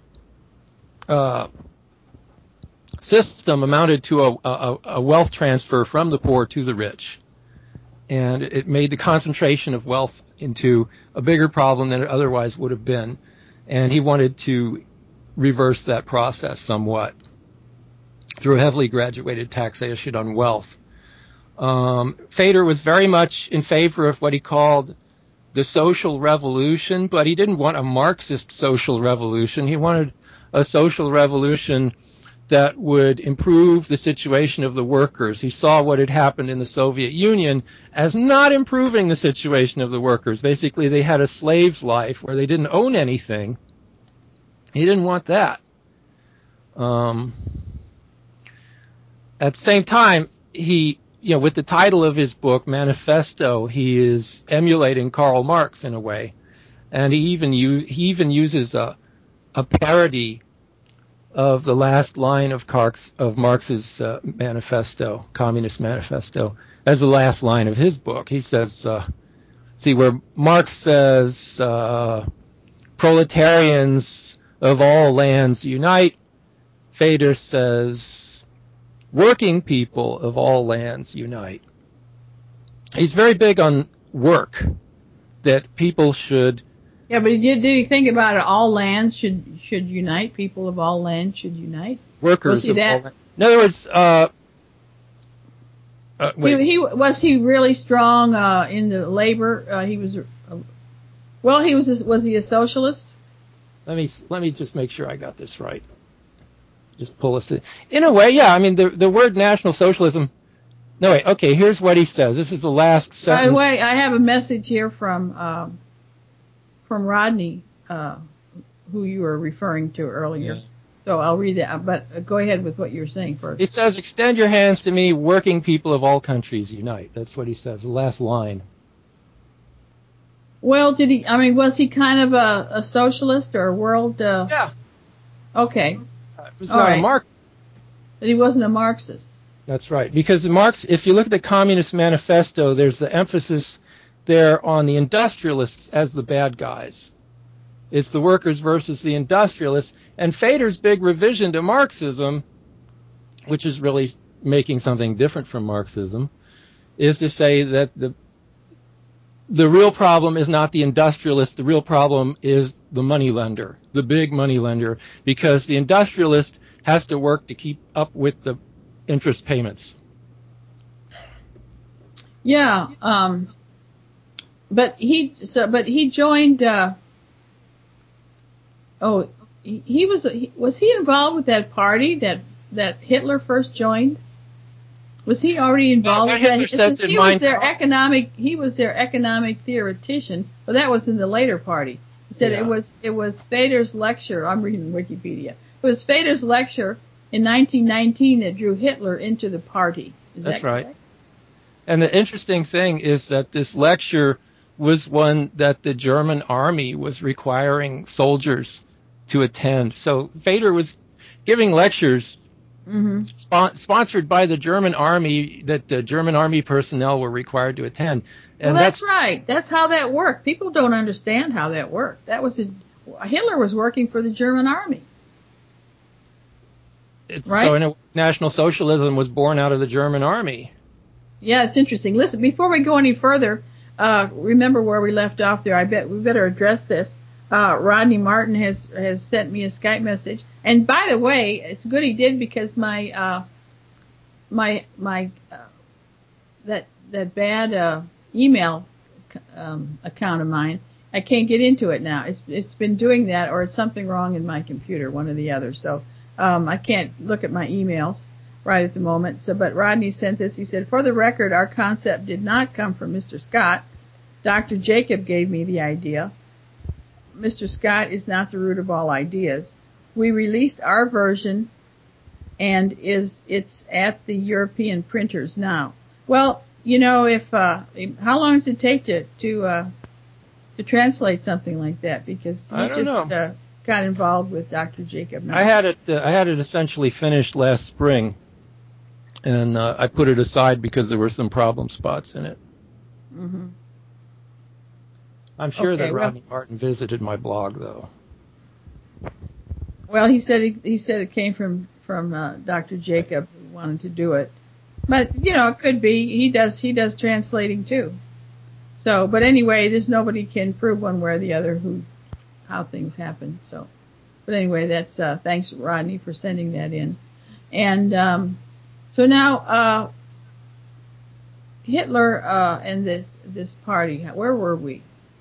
system amounted to a wealth transfer from the poor to the rich. And it made the concentration of wealth into a bigger problem than it otherwise would have been. And he wanted to reverse that process somewhat through heavily graduated taxation on wealth. Feder was very much in favor of what he called the social revolution, but he didn't want a Marxist social revolution. He wanted a social revolution that would improve the situation of the workers. He saw what had happened in the Soviet Union as not improving the situation of the workers. Basically, they had a slave's life where they didn't own anything. He didn't want that. At the same time, with the title of his book, Manifesto, he is emulating Karl Marx in a way. And he even uses a parody of the last line of Marx's manifesto, Communist Manifesto, as the last line of his book. He says, where Marx says, proletarians of all lands unite, Feder says, working people of all lands unite. He's very big on work, that people should. Yeah, but did he think about it? All lands should unite. People of all lands should unite. Workers of all lands. In other words, was he really strong in the labor? He was. Was he a socialist? Let me just make sure I got this right. Just pull us in a way, yeah. I mean, the word National Socialism. No, wait. Okay, here's what he says. This is the last sentence. By the way, I have a message here from Rodney, who you were referring to earlier. Yeah. So I'll read that, but go ahead with what you were saying first. He says, "Extend your hands to me, working people of all countries unite." That's what he says. The last line. Well, was he kind of a socialist or a world? Yeah. Okay. He was not a Marxist. But he wasn't a Marxist. That's right. Because if you look at the Communist Manifesto, there's the emphasis there on the industrialists as the bad guys. It's the workers versus the industrialists. And Feder's big revision to Marxism, which is really making something different from Marxism, is to say that the real problem is not the industrialist. The real problem is the moneylender, the big moneylender, because the industrialist has to work to keep up with the interest payments. Yeah, but he joined. Was he involved with that party that Hitler first joined? Was he already involved with that? He was their economic theoretician, but that was in the later party. He said it was Feder's lecture. I'm reading Wikipedia. It was Feder's lecture in 1919 that drew Hitler into the party. That's right. And the interesting thing is that this lecture was one that the German army was requiring soldiers to attend. So Feder was giving lectures sponsored by the German army that the German army personnel were required to attend. And that's right. That's how that worked. People don't understand how that worked. Hitler was working for the German army. Right? So National Socialism was born out of the German army. Yeah, it's interesting. Listen, before we go any further, remember where we left off there. I bet we better address this. Rodney Martin has sent me a Skype message. And by the way, it's good he did, because that bad email account of mine, I can't get into it now. It's been doing that, or it's something wrong in my computer, one or the other. So I can't look at my emails right at the moment. But Rodney sent this. He said, "For the record, our concept did not come from Mr. Scott. Dr. Jacob gave me the idea. Mr. Scott is not the root of all ideas. we released our version, and it's at the European printers now. Well, if how long does it take to translate something like that? Because I don't know. Got involved with Dr. Jacob. I had it essentially finished last spring, and I put it aside because there were some problem spots in it. Mm-hmm. I'm sure that Rodney Martin visited my blog, though. Well, he said it came from Dr. Jacob, who wanted to do it, but it could be he does translating too. So, but anyway, there's nobody can prove one way or the other how things happen. So, but anyway, that's thanks Rodney for sending that in, and so now Hitler and this party. Where were we?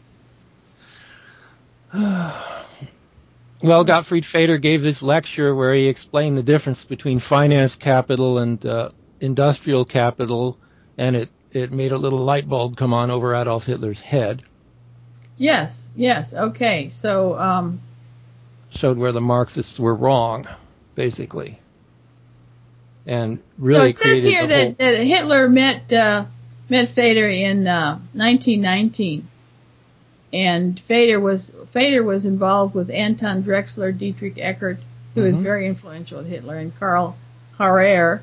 Well, Gottfried Feder gave this lecture where he explained the difference between finance capital and industrial capital, and it made a little light bulb come on over Adolf Hitler's head. Yes, okay. So showed where the Marxists were wrong, basically, and really. So it says here that Hitler met Feder in 1919. And Feder was involved with Anton Drexler, Dietrich Eckart, who was very influential with Hitler, and Karl Harrer.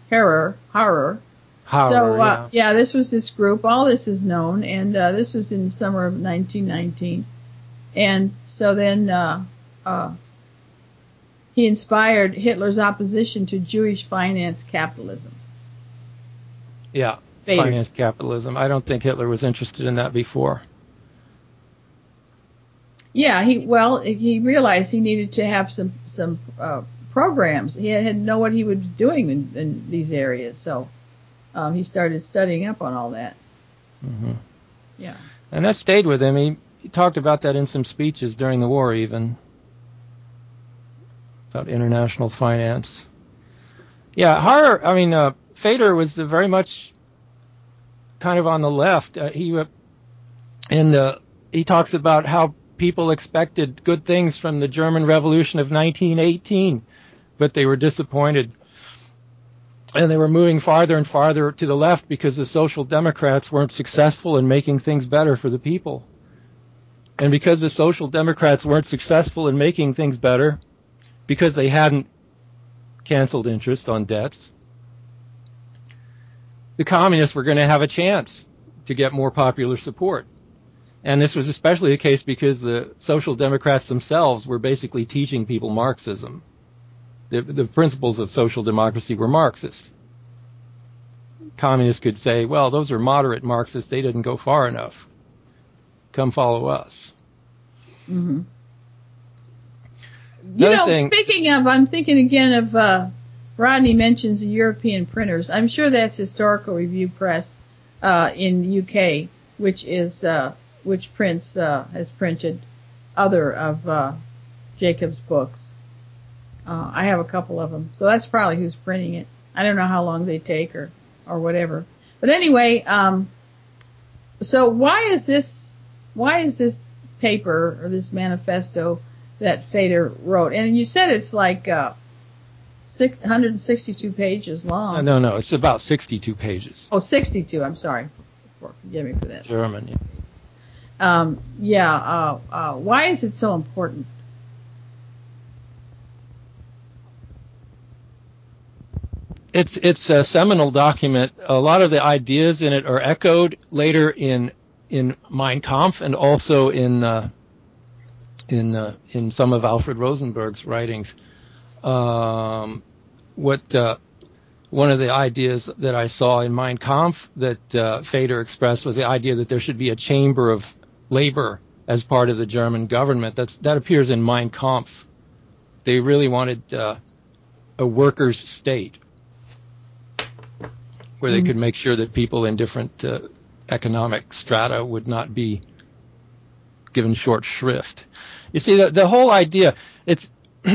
So this was this group. All this is known, and this was in the summer of 1919. And so then he inspired Hitler's opposition to Jewish finance capitalism. Yeah, Feder. Finance capitalism. I don't think Hitler was interested in that before. Yeah, he realized he needed to have some programs. He had to know what he was doing in these areas, so he started studying up on all that. Mm-hmm. Yeah, and that stayed with him. He talked about that in some speeches during the war, even about international finance. Yeah, Feder was very much kind of on the left. He talks about how people expected good things from the German Revolution of 1918, but they were disappointed. And they were moving farther and farther to the left because the Social Democrats weren't successful in making things better for the people. And because the Social Democrats weren't successful in making things better, because they hadn't canceled interest on debts, the communists were going to have a chance to get more popular support. And this was especially the case because the Social Democrats themselves were basically teaching people Marxism. The principles of social democracy were Marxist. Communists could say, well, those are moderate Marxists. They didn't go far enough. Come follow us. Mm-hmm. Speaking of, I'm thinking again of Rodney mentions the European printers. I'm sure that's Historical Review Press in UK, which has printed other of Jacob's books. I have a couple of them, so that's probably who's printing it. I don't know how long they take or whatever. But anyway, so why is this paper or this manifesto that Feder wrote? And you said it's like 162 pages long. No, it's about 62 pages. Oh, 62. I'm sorry. Forgive me for that. German. Yeah. Why is it so important? It's a seminal document. A lot of the ideas in it are echoed later in Mein Kampf and also in some of Alfred Rosenberg's writings. One of the ideas that I saw in Mein Kampf that Feder expressed was the idea that there should be a chamber of labor as part of the German government. That appears in Mein Kampf. They really wanted a workers' state where they could make sure that people in different economic strata would not be given short shrift. You see, the whole idea, it's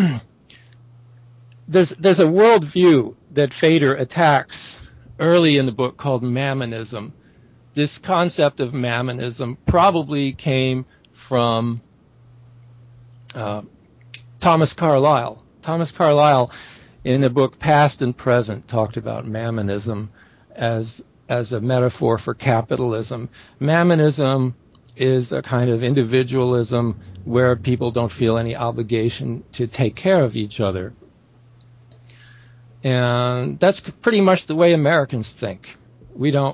there's a worldview that Feder attacks early in the book called Mammonism. This concept of Mammonism probably came from Thomas Carlyle. Thomas Carlyle, in the book Past and Present, talked about Mammonism as a metaphor for capitalism. Mammonism is a kind of individualism where people don't feel any obligation to take care of each other. And that's pretty much the way Americans think. We don't,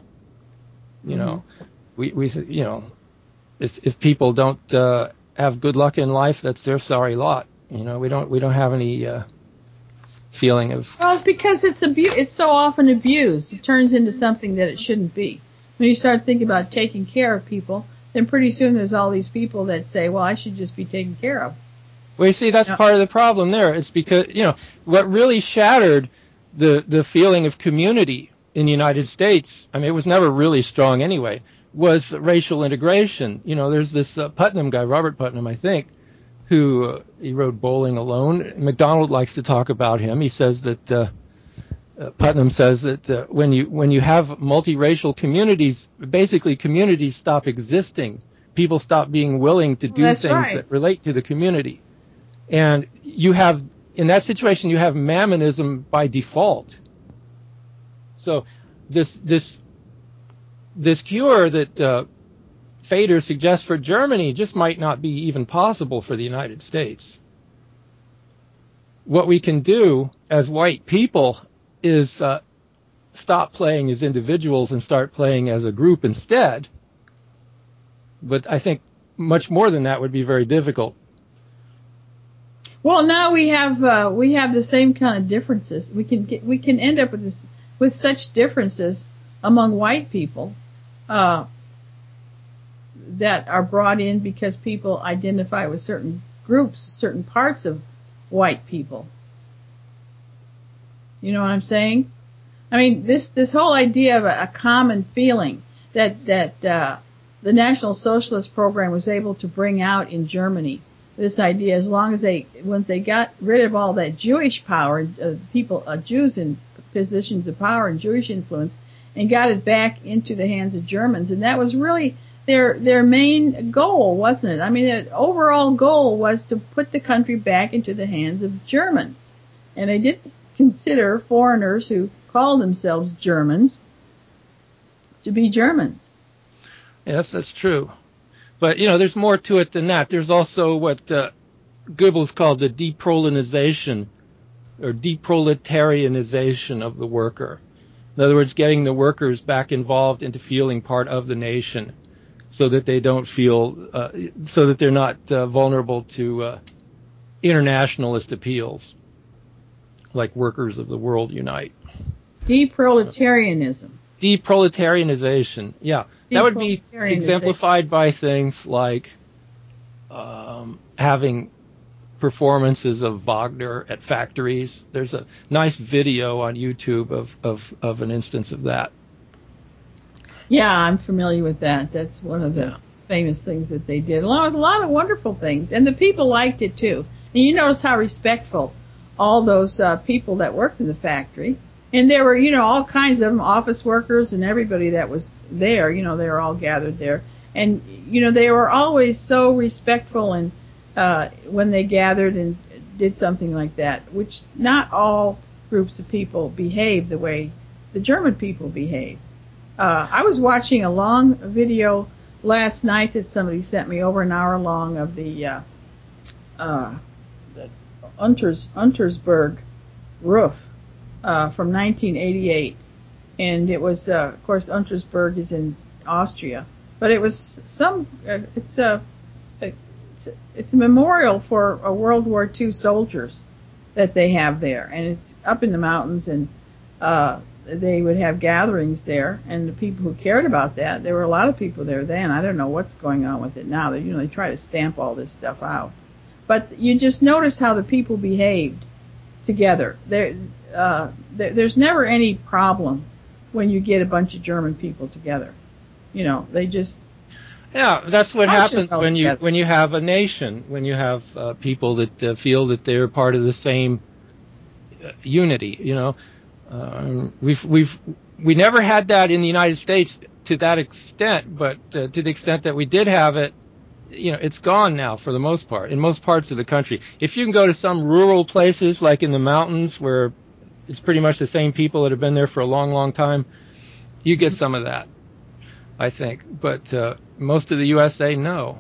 if people don't have good luck in life, that's their sorry lot. We don't have any feeling of. Well, because it's so often abused. It turns into something that it shouldn't be. When you start thinking about taking care of people, then pretty soon there's all these people that say, well, I should just be taken care of. Well, you see, that's part of the problem there. It's because, what really shattered the feeling of community in the United States, I mean, it was never really strong anyway, was racial integration. There's this Putnam guy, Robert Putnam, I think, who he wrote Bowling Alone. MacDonald likes to talk about him. He says that Putnam says that when you have multiracial communities, basically communities stop existing. People stop being willing to do things that relate to the community. And in that situation, you have mammonism by default. So this cure that Fader suggests for Germany just might not be even possible for the United States. What we can do as white people is stop playing as individuals and start playing as a group instead. But I think much more than that would be very difficult. Well, now we have the same kind of differences. We can end up with such differences among white people that are brought in because people identify with certain groups, certain parts of white people. You know what I'm saying? I mean, this whole idea of a common feeling that the National Socialist Program was able to bring out in Germany. This idea, as long as when they got rid of all that Jewish power, Jews in positions of power and Jewish influence, and got it back into the hands of Germans, and that was really their main goal, wasn't it? I mean, the overall goal was to put the country back into the hands of Germans, and they didn't consider foreigners who call themselves Germans to be Germans. Yes, that's true. But, there's more to it than that. There's also what Goebbels called the deproletization or deproletarianization of the worker. In other words, getting the workers back involved into feeling part of the nation so that they don't feel, so that they're not vulnerable to internationalist appeals like Workers of the World Unite. Deproletarianism. Deproletarianization, yeah. That would be exemplified by things like having performances of Wagner at factories. There's a nice video on YouTube of an instance of that. Yeah, I'm familiar with that. That's one of the famous things that they did, along with a lot of wonderful things. And the people liked it, too. And you notice how respectful all those people that worked in the factory. And there were, all kinds of them, office workers and everybody that was there. They were all gathered there. And, they were always so respectful and when they gathered and did something like that, which not all groups of people behave the way the German people behave. I was watching a long video last night that somebody sent me, over an hour long, of the Untersberg roof from 1988, and it was, of course, Untersberg is in Austria, but it was it's a memorial for World War II soldiers that they have there, and it's up in the mountains, and they would have gatherings there, and the people who cared about that, there were a lot of people there then. I don't know what's going on with it now. They try to stamp all this stuff out, but you just notice how the people behaved together. There's never any problem when you get a bunch of German people together. They just. Yeah, that's what happens when you have a nation, when you have people that feel that they're part of the same unity. We never had that in the United States to that extent, but to the extent that we did have it, it's gone now for the most part, in most parts of the country. If you can go to some rural places, like in the mountains, where it's pretty much the same people that have been there for a long, long time, you get some of that, I think. But most of the USA, no.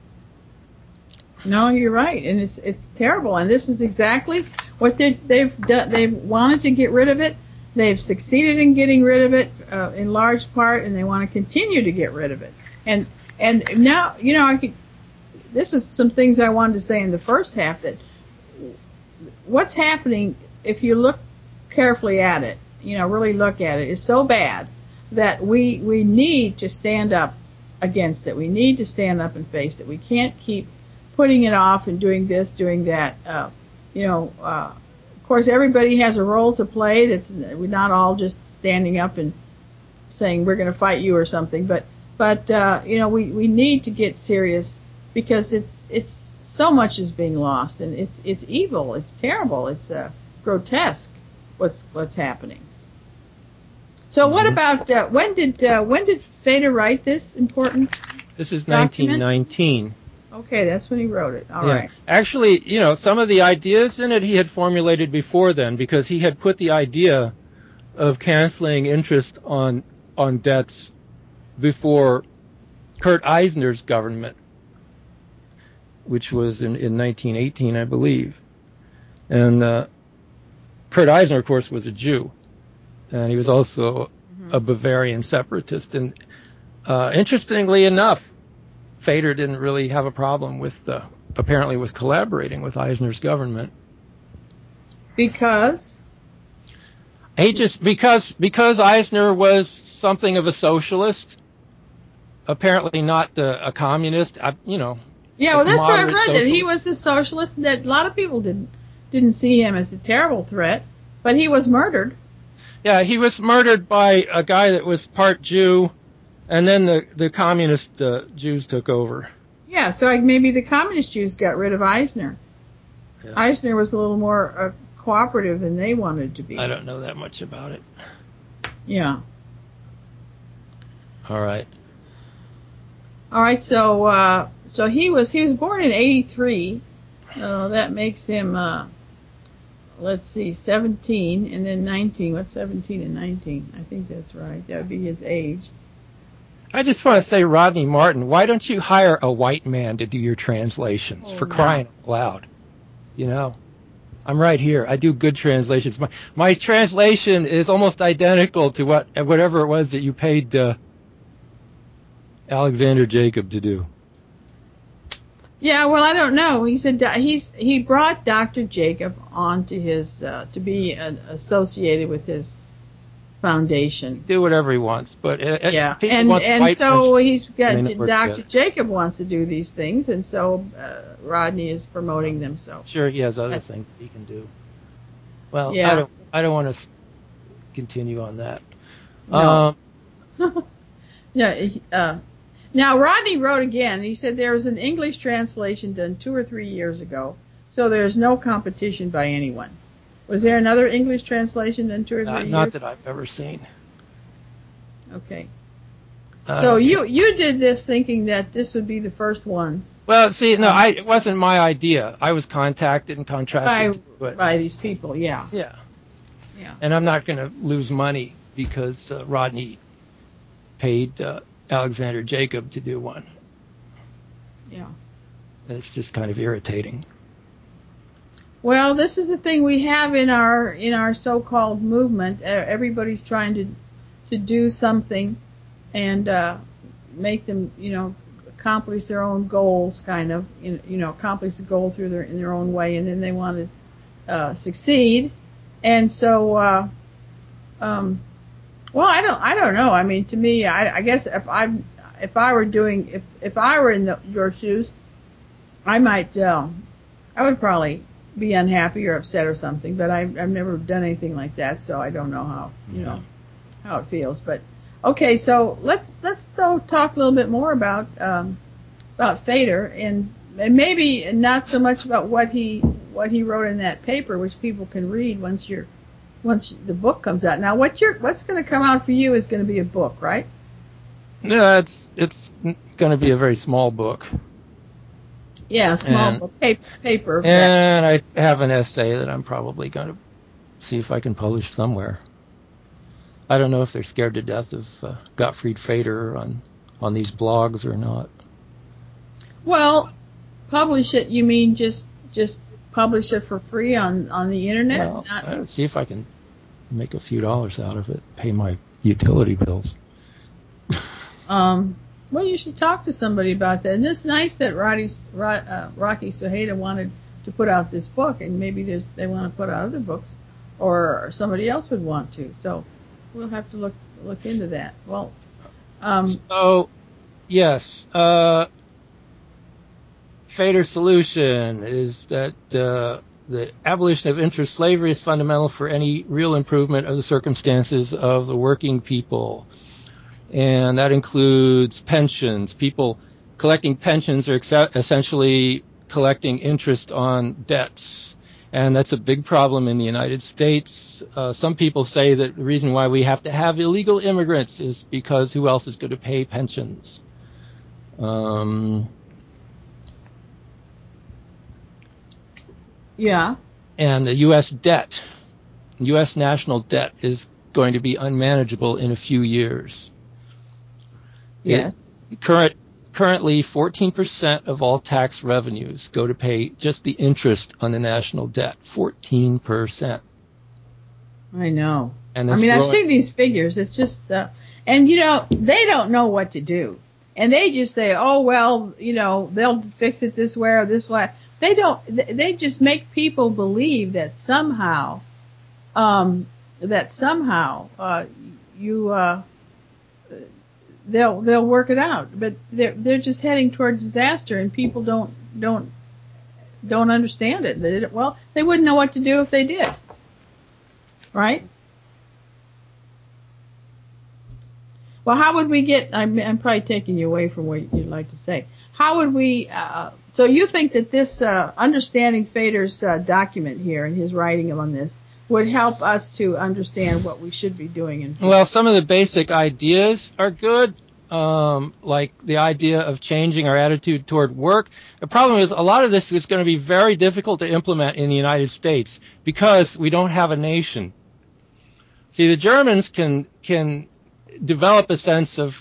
No, you're right, and it's terrible. And this is exactly what they've done. They've wanted to get rid of it. They've succeeded in getting rid of it in large part, and they want to continue to get rid of it. And now, this is some things I wanted to say in the first half, that what's happening, if you look carefully at it, really look at it, is so bad that we need to stand up against it. We need to stand up and face it. We can't keep putting it off and doing this, doing that. Of course, everybody has a role to play. We're not all just standing up and saying we're going to fight you or something. But we need to get serious, because it's so much is being lost, and it's evil, it's terrible, it's grotesque what's happening. So what about when did Feder write this important? This is document? 1919. Okay, that's when he wrote it. All right. Actually, some of the ideas in it he had formulated before then, because he had put the idea of canceling interest on debts before Kurt Eisner's government, which was in 1918, I believe. And Kurt Eisner, of course, was a Jew, and he was also a Bavarian separatist. And interestingly enough, Feder didn't really have a problem apparently with collaborating with Eisner's government. Because Eisner was something of a socialist, apparently not a communist. Yeah, well, that's what I've read, that he was a socialist, and that a lot of people didn't see him as a terrible threat, but he was murdered. Yeah, he was murdered by a guy that was part Jew, and then the communist Jews took over. Yeah, so maybe the communist Jews got rid of Eisner. Yeah. Eisner was a little more cooperative than they wanted to be. I don't know that much about it. Yeah. All right. So he was born in 1983. That makes him 17 and then 19. What's 17 and 19? I think that's right. That would be his age. I just want to say, Rodney Martin, why don't you hire a white man to do your translations, for crying out loud? I'm right here. I do good translations. My translation is almost identical to whatever it was that you paid Alexander Jacob to do. Yeah, well, I don't know. He said he brought Dr. Jacob on to his to be associated with his foundation. Do whatever he wants, but yeah, and so he's got Dr. Jacob wants to do these things, and so Rodney is promoting them. So sure, he has other things he can do. Well, yeah. I don't want to continue on that. No. Now Rodney wrote again. He said there was an English translation done 2 or 3 years ago, so there's no competition by anyone. Was there another English translation done 2 or 3 years? Not that I've ever seen. Okay. So you did this thinking that this would be the first one. Well, see, no, it wasn't my idea. I was contacted and contracted by these people. Yeah. Yeah. Yeah. And I'm not going to lose money because Rodney paid Alexander Jacob to do one. Yeah. It's just kind of irritating. Well, this is the thing we have in our so-called movement. Everybody's trying to do something and make them, accomplish their own goals, kind of, accomplish the goal in their own way, and then they want to succeed. And so, well, I don't know. I mean, to me, I guess if I were in your shoes, I would probably be unhappy or upset or something, but I've never done anything like that, so I don't know how, how it feels. But okay, so let's talk a little bit more about Feder and maybe not so much about what he wrote in that paper, which people can read once the book comes out. Now, what's going to come out for you is going to be a book, right? Yeah, it's going to be a very small book. Yeah, small paper. And I have an essay that I'm probably going to see if I can publish somewhere. I don't know if they're scared to death of Gottfried Feder on these blogs or not. Well, publish it. You mean just publish it for free on the internet? Well, see if I can make a few dollars out of it, pay my utility bills. Well, you should talk to somebody about that. And it's nice that Rocky Suheda wanted to put out this book, and maybe they want to put out other books, or somebody else would want to. So we'll have to look into that. Well, so yes, Feder's solution is that the abolition of interest slavery is fundamental for any real improvement of the circumstances of the working people. And that includes pensions. People collecting pensions are essentially collecting interest on debts. And that's a big problem in the United States. Some people say that the reason why we have to have illegal immigrants is because who else is going to pay pensions? Yeah. And the U.S. debt, U.S. national debt, is going to be unmanageable in a few years. Yes. Currently, 14% of all tax revenues go to pay just the interest on the national debt. 14%. I know. And I've seen these figures. It's just, and they don't know what to do. And they just say, oh, well, they'll fix it this way or this way. They don't, they just make people believe that somehow, they'll work it out. But they're just heading toward disaster, and people don't understand it. They wouldn't know what to do if they did. Right? Well, how would we get, I'm probably taking you away from what you'd like to say. How would we, so you think that this, understanding Feder's, document here and his writing on this would help us to understand what we should be doing? Well, some of the basic ideas are good, like the idea of changing our attitude toward work. The problem is a lot of this is going to be very difficult to implement in the United States because we don't have a nation. See, the Germans can develop a sense of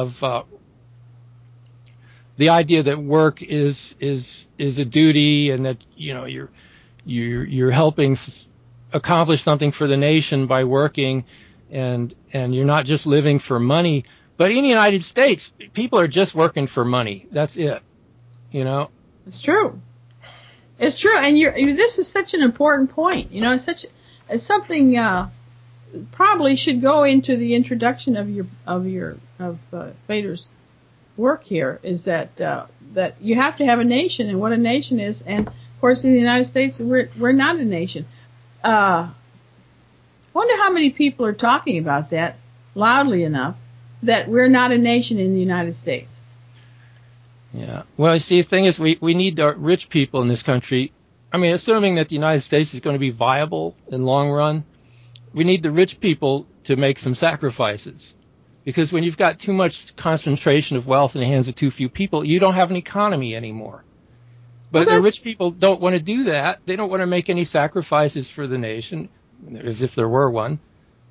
the idea that work is a duty, and that you're helping accomplish something for the nation by working, and you're not just living for money. But in the United States, people are just working for money. That's it. It's true. It's true, and this is such an important point. It's something probably should go into the introduction of Feder's work here, is that you have to have a nation, and what a nation is. And of course, in the United States, we're not a nation. Wonder how many people are talking about that loudly enough that we're not a nation in the United States. Yeah. Well, you see, the thing is, we need rich people in this country. I mean, assuming that the United States is going to be viable in long run, we need the rich people to make some sacrifices. Because when you've got too much concentration of wealth in the hands of too few people, you don't have an economy anymore. But the rich people don't want to do that. They don't want to make any sacrifices for the nation, as if there were one.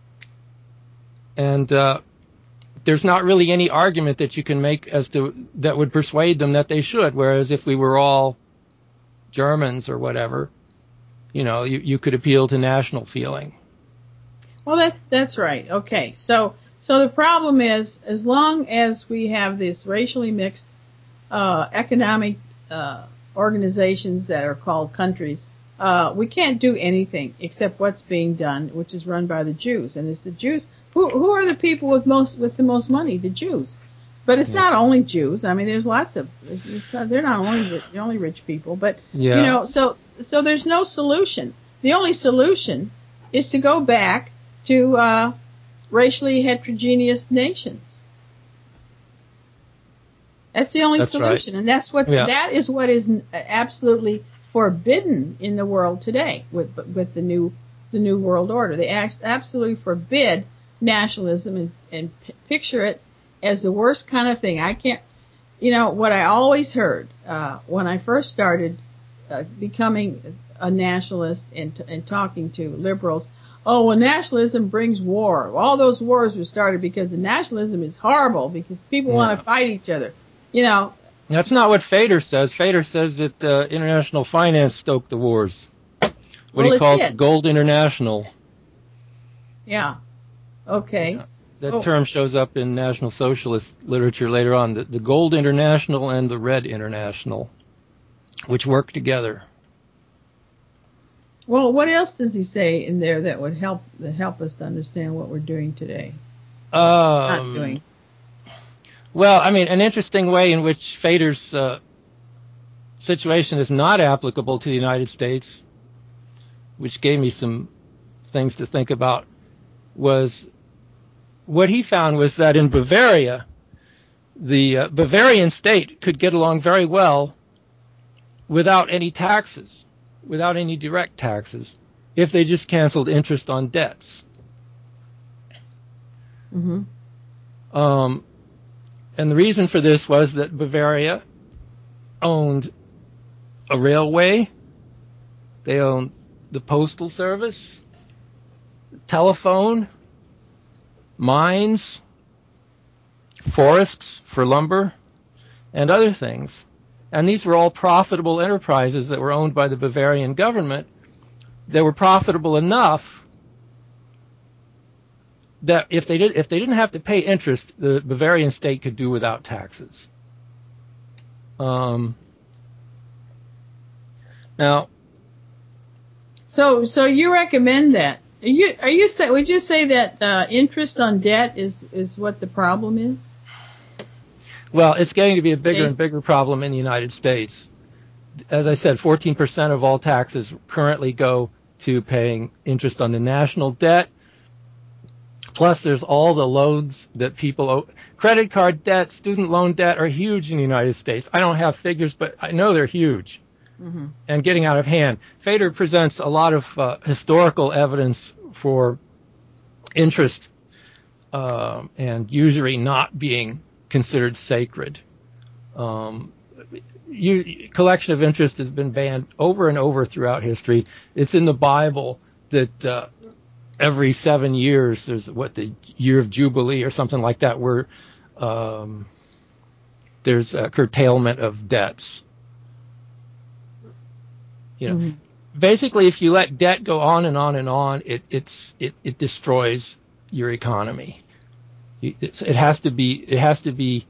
And there's not really any argument that you can make as to that would persuade them that they should. Whereas if we were all Germans or whatever, you could appeal to national feeling. Well, that's right. Okay, so the problem is, as long as we have this racially mixed economic organizations that are called countries, we can't do anything except what's being done, which is run by the Jews. And it's the Jews who are the people with the most money, the Jews. But it's not only Jews. I mean, there's lots of. They're not only the only rich people, but So there's no solution. The only solution is to go back to racially heterogeneous nations. That's the only solution, right. And that is what is absolutely forbidden in the world today with the new world order. They absolutely forbid nationalism and picture it as the worst kind of thing. what I always heard when I first started becoming a nationalist and talking to liberals, oh, well, nationalism brings war. All those wars were started because the nationalism is horrible because people want to fight each other. That's not what Fader says. Fader says that international finance stoked the wars. What he calls the Gold International. Yeah. Okay. Yeah. That term shows up in National Socialist literature later on. The Gold International and the Red International, which work together. Well, what else does he say in there that would help us to understand what we're doing today? Not doing. Well, I mean, an interesting way in which Fader's situation is not applicable to the United States, which gave me some things to think about, was what he found was that in Bavaria, the Bavarian state could get along very well without any taxes, without any direct taxes, if they just canceled interest on debts. Mm-hmm. And the reason for this was that Bavaria owned a railway, they owned the postal service, telephone, mines, forests for lumber, and other things. And these were all profitable enterprises that were owned by the Bavarian government. They were profitable enough that if they didn't have to pay interest, the Bavarian state could do without taxes. Now, so you recommend that? Would you say that interest on debt is what the problem is? Well, it's getting to be a bigger and bigger problem in the United States. As I said, 14% of all taxes currently go to paying interest on the national debt. Plus, there's all the loans that people owe. Credit card debt, student loan debt are huge in the United States. I don't have figures, but I know they're huge and getting out of hand. Fader presents a lot of historical evidence for interest and usury not being considered sacred. Collection of interest has been banned over and over throughout history. It's in the Bible that every 7 years there's the year of Jubilee or something like that, where there's a curtailment of debts. Basically, if you let debt go on and on and on, it destroys your economy. It has to be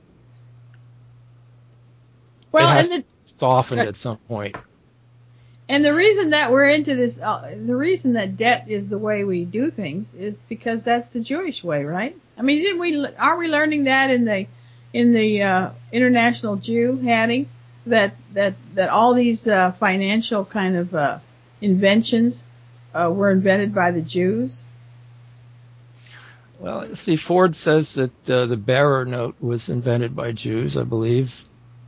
softened at some point. And the reason that we're into this, the reason that debt is the way we do things is because that's the Jewish way, right? I mean, aren't we learning that in the International Jew, Hattie, that all these financial kind of inventions were invented by the Jews? Well, see, Ford says that the bearer note was invented by Jews, I believe.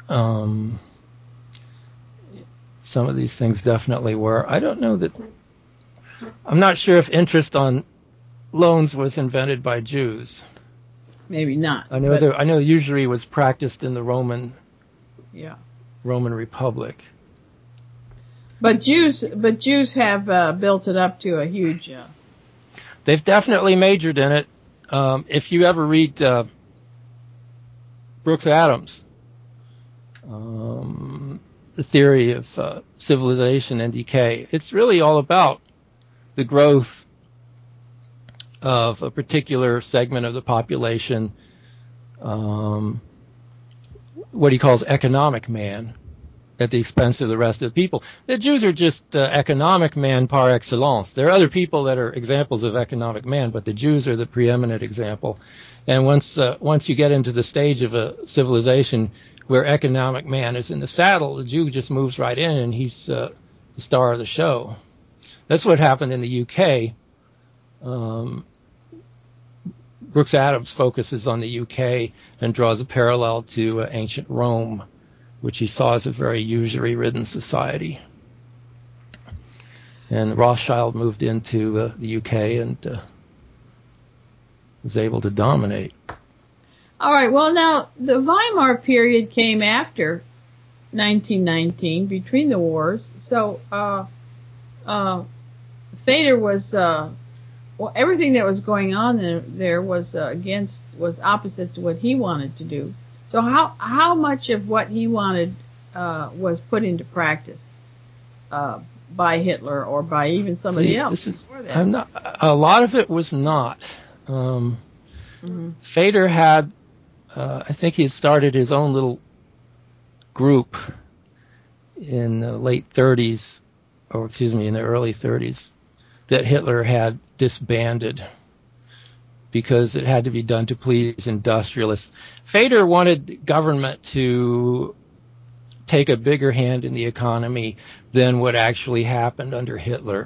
Some of these things definitely were. I don't know that. I'm not sure if interest on loans was invented by Jews. Maybe not. I know usury was practiced in the Roman Republic. But Jews have built it up to a huge. They've definitely majored in it. If you ever read Brooks Adams, the theory of civilization and decay, it's really all about the growth of a particular segment of the population, what he calls economic man, at the expense of the rest of the people. The Jews are just economic man par excellence. There are other people that are examples of economic man, but the Jews are the preeminent example. And once you get into the stage of a civilization where economic man is in the saddle, the Jew just moves right in and he's the star of the show. That's what happened in the UK. Brooks Adams focuses on the UK and draws a parallel to ancient Rome, which he saw as a very usury-ridden society. And Rothschild moved into the UK and was able to dominate. All right. Well, now the Weimar period came after 1919, between the wars. So, Feder was, well, everything that was going on there was was opposite to what he wanted to do. So how much of what he wanted, was put into practice, by Hitler or by even somebody else before that? A lot of it was not. Feder had, I think he had started his own little group in the late 30s, or excuse me, in the early 30s, that Hitler had disbanded because it had to be done to please industrialists. Feder wanted government to take a bigger hand in the economy than what actually happened under Hitler.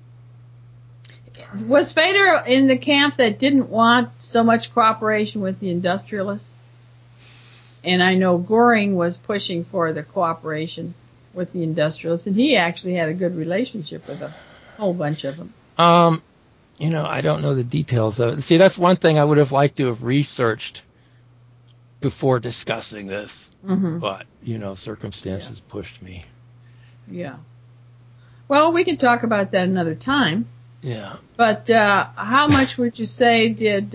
Was Feder in the camp that didn't want so much cooperation with the industrialists? And I know Goering was pushing for the cooperation with the industrialists, and he actually had a good relationship with a whole bunch of them. I don't know the details of it. See, that's one thing I would have liked to have researched before discussing this. But, circumstances pushed me. Yeah. Well, we can talk about that another time. Yeah. But how much would you say did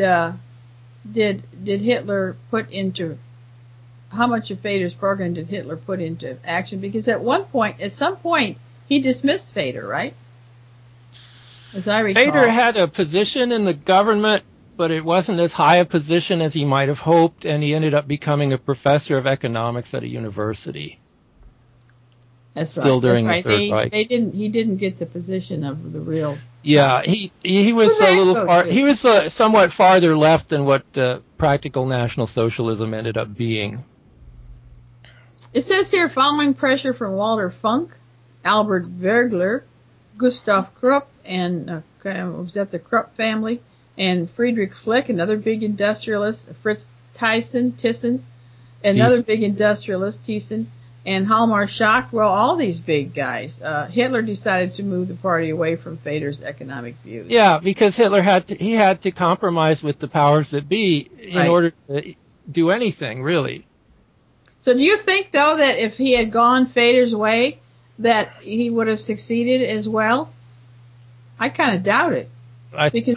Hitler put into, how much of Feder's program did Hitler put into action? Because at some point, he dismissed Feder, right? As I recall. Feder had a position in the government, but it wasn't as high a position as he might have hoped, and he ended up becoming a professor of economics at a university. That's right. Still during the Third Reich. He didn't get the position of the real. Yeah, he was a little far. He was somewhat farther left than what practical National Socialism ended up being. It says here, following pressure from Walter Funk, Albert Wegeler, Gustav Krupp, and was that the Krupp family, and Friedrich Flick, another big industrialist, Fritz Thyssen, another big industrialist, Thyssen, and Hjalmar Schacht. Well, all these big guys. Hitler decided to move the party away from Feder's economic views. Yeah, because Hitler had to compromise with the powers that be in order to do anything, really. So do you think, though, that if he had gone Feder's way, that he would have succeeded as well? I kind of doubt it. I think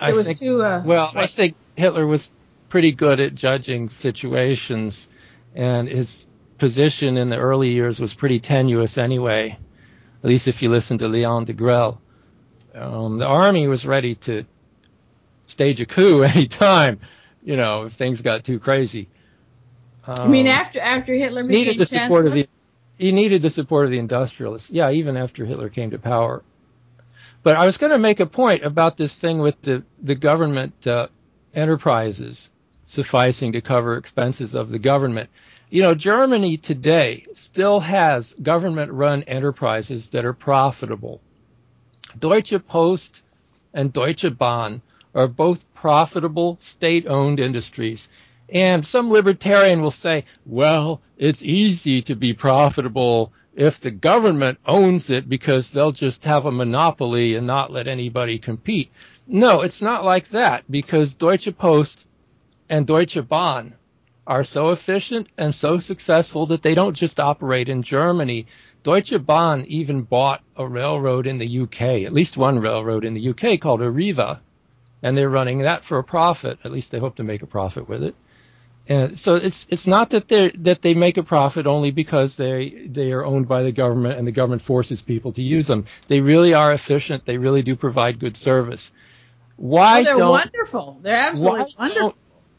Hitler was pretty good at judging situations, and his position in the early years was pretty tenuous anyway, at least if you listen to Leon Degrelle. The army was ready to stage a coup any time, if things got too crazy. I mean, after Hitler became chancellor? He needed the support of the industrialists. Yeah, even after Hitler came to power. But I was going to make a point about this thing with the government enterprises sufficing to cover expenses of the government. Germany today still has government-run enterprises that are profitable. Deutsche Post and Deutsche Bahn are both profitable state-owned industries. And some libertarian will say, well, it's easy to be profitable if the government owns it because they'll just have a monopoly and not let anybody compete. No, it's not like that, because Deutsche Post and Deutsche Bahn are so efficient and so successful that they don't just operate in Germany. Deutsche Bahn even bought a railroad in the UK, at least one railroad in the UK called Arriva, and they're running that for a profit. At least they hope to make a profit with it. And so it's not that they make a profit only because they are owned by the government and the government forces people to use them. They really are efficient. They really do provide good service. They're wonderful. They're absolutely wonderful.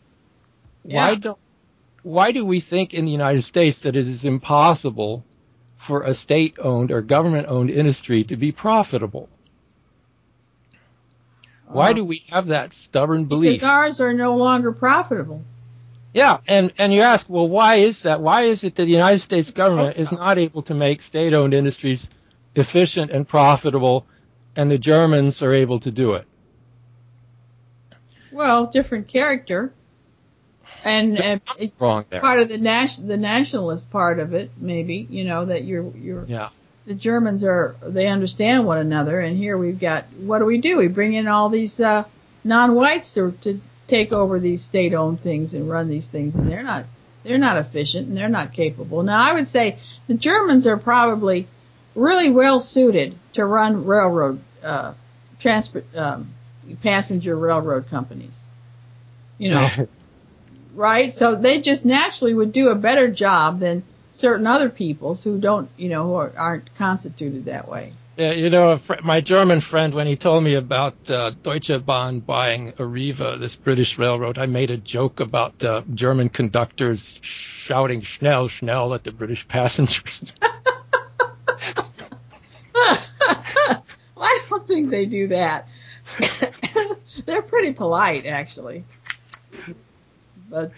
Why do we think in the United States that it is impossible for a state-owned or government-owned industry to be profitable? Why do we have that stubborn belief? Because ours are no longer profitable. Yeah, and you ask, well, why is that? Why is it that the United States government is not able to make state-owned industries efficient and profitable, and the Germans are able to do it? Well, different character, and it's wrong there. Part of the nationalist part of it, maybe, that the Germans they understand one another, and here we've got, what do? We bring in all these non-whites to take over these state-owned things and run these things, and they're not efficient and they're not capable. Now, I would say the Germans are probably really well suited to run railroad passenger railroad companies. Right? So they just naturally would do a better job than certain other peoples who don't, who aren't constituted that way. Yeah, my German friend, when he told me about Deutsche Bahn buying Arriva, this British railroad, I made a joke about German conductors shouting "Schnell, Schnell" at the British passengers. Well, I don't think they do that. They're pretty polite, actually. But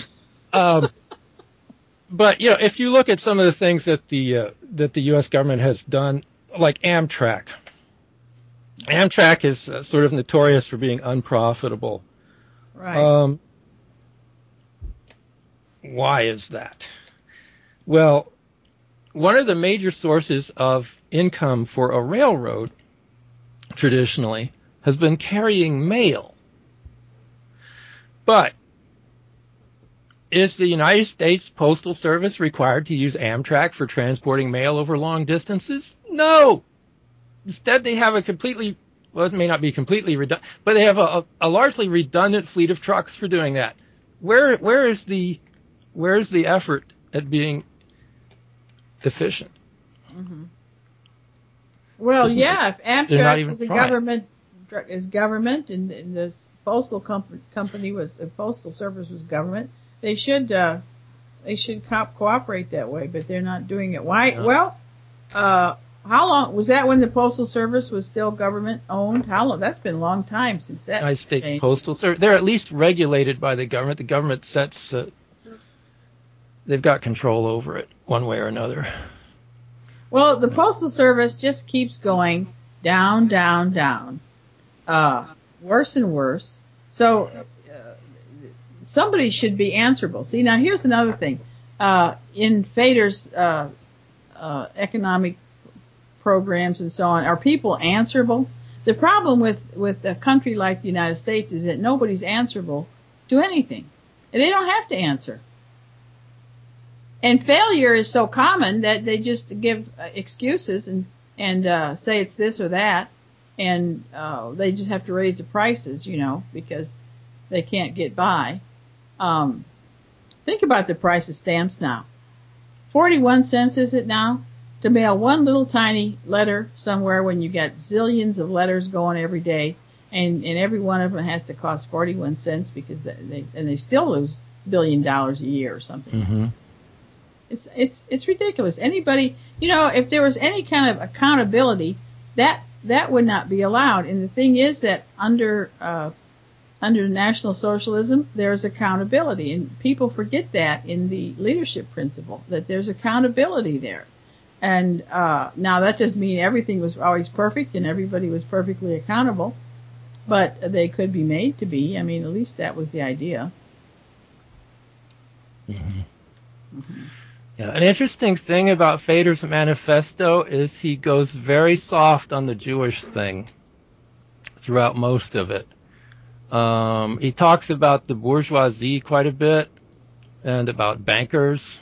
if you look at some of the things that the U.S. government has done, like Amtrak is sort of notorious for being unprofitable. Right. Why is that? Well, one of the major sources of income for a railroad traditionally has been carrying mail. But is the United States Postal Service required to use Amtrak for transporting mail over long distances? No. Instead, they have it may not be completely redundant, but they have a largely redundant fleet of trucks for doing that. Where is the effort at being efficient? Mm-hmm. Well, if Amtrak is government, and the postal postal service was government, they should cooperate that way, but they're not doing it. Why? No. Well, how long was that when the postal service was still government owned? How long? That's been a long time since that. United States changed. Postal Service. They're at least regulated by the government. The government sets. They've got control over it one way or another. Well, the postal service just keeps going down, down, down, worse and worse. So somebody should be answerable. See, now here's another thing. In Fader's economic programs and so on, are people answerable? The problem with a country like the United States is that nobody's answerable to anything. And they don't have to answer. And failure is so common that they just give excuses and say it's this or that, and they just have to raise the prices, because they can't get by. Think about the price of stamps now. 41 cents is it now to mail one little tiny letter somewhere when you got zillions of letters going every day, and every one of them has to cost 41 cents because they still lose $1 billion a year or something. Mm-hmm. It's ridiculous. Anybody, if there was any kind of accountability, that would not be allowed. And the thing is that under National Socialism, there's accountability, and people forget that in the leadership principle, that there's accountability there. And now that doesn't mean everything was always perfect and everybody was perfectly accountable, but they could be made to be. I mean, at least that was the idea. Mm-hmm. Mm-hmm. Yeah, an interesting thing about Fader's manifesto is he goes very soft on the Jewish thing throughout most of it. He talks about the bourgeoisie quite a bit and about bankers.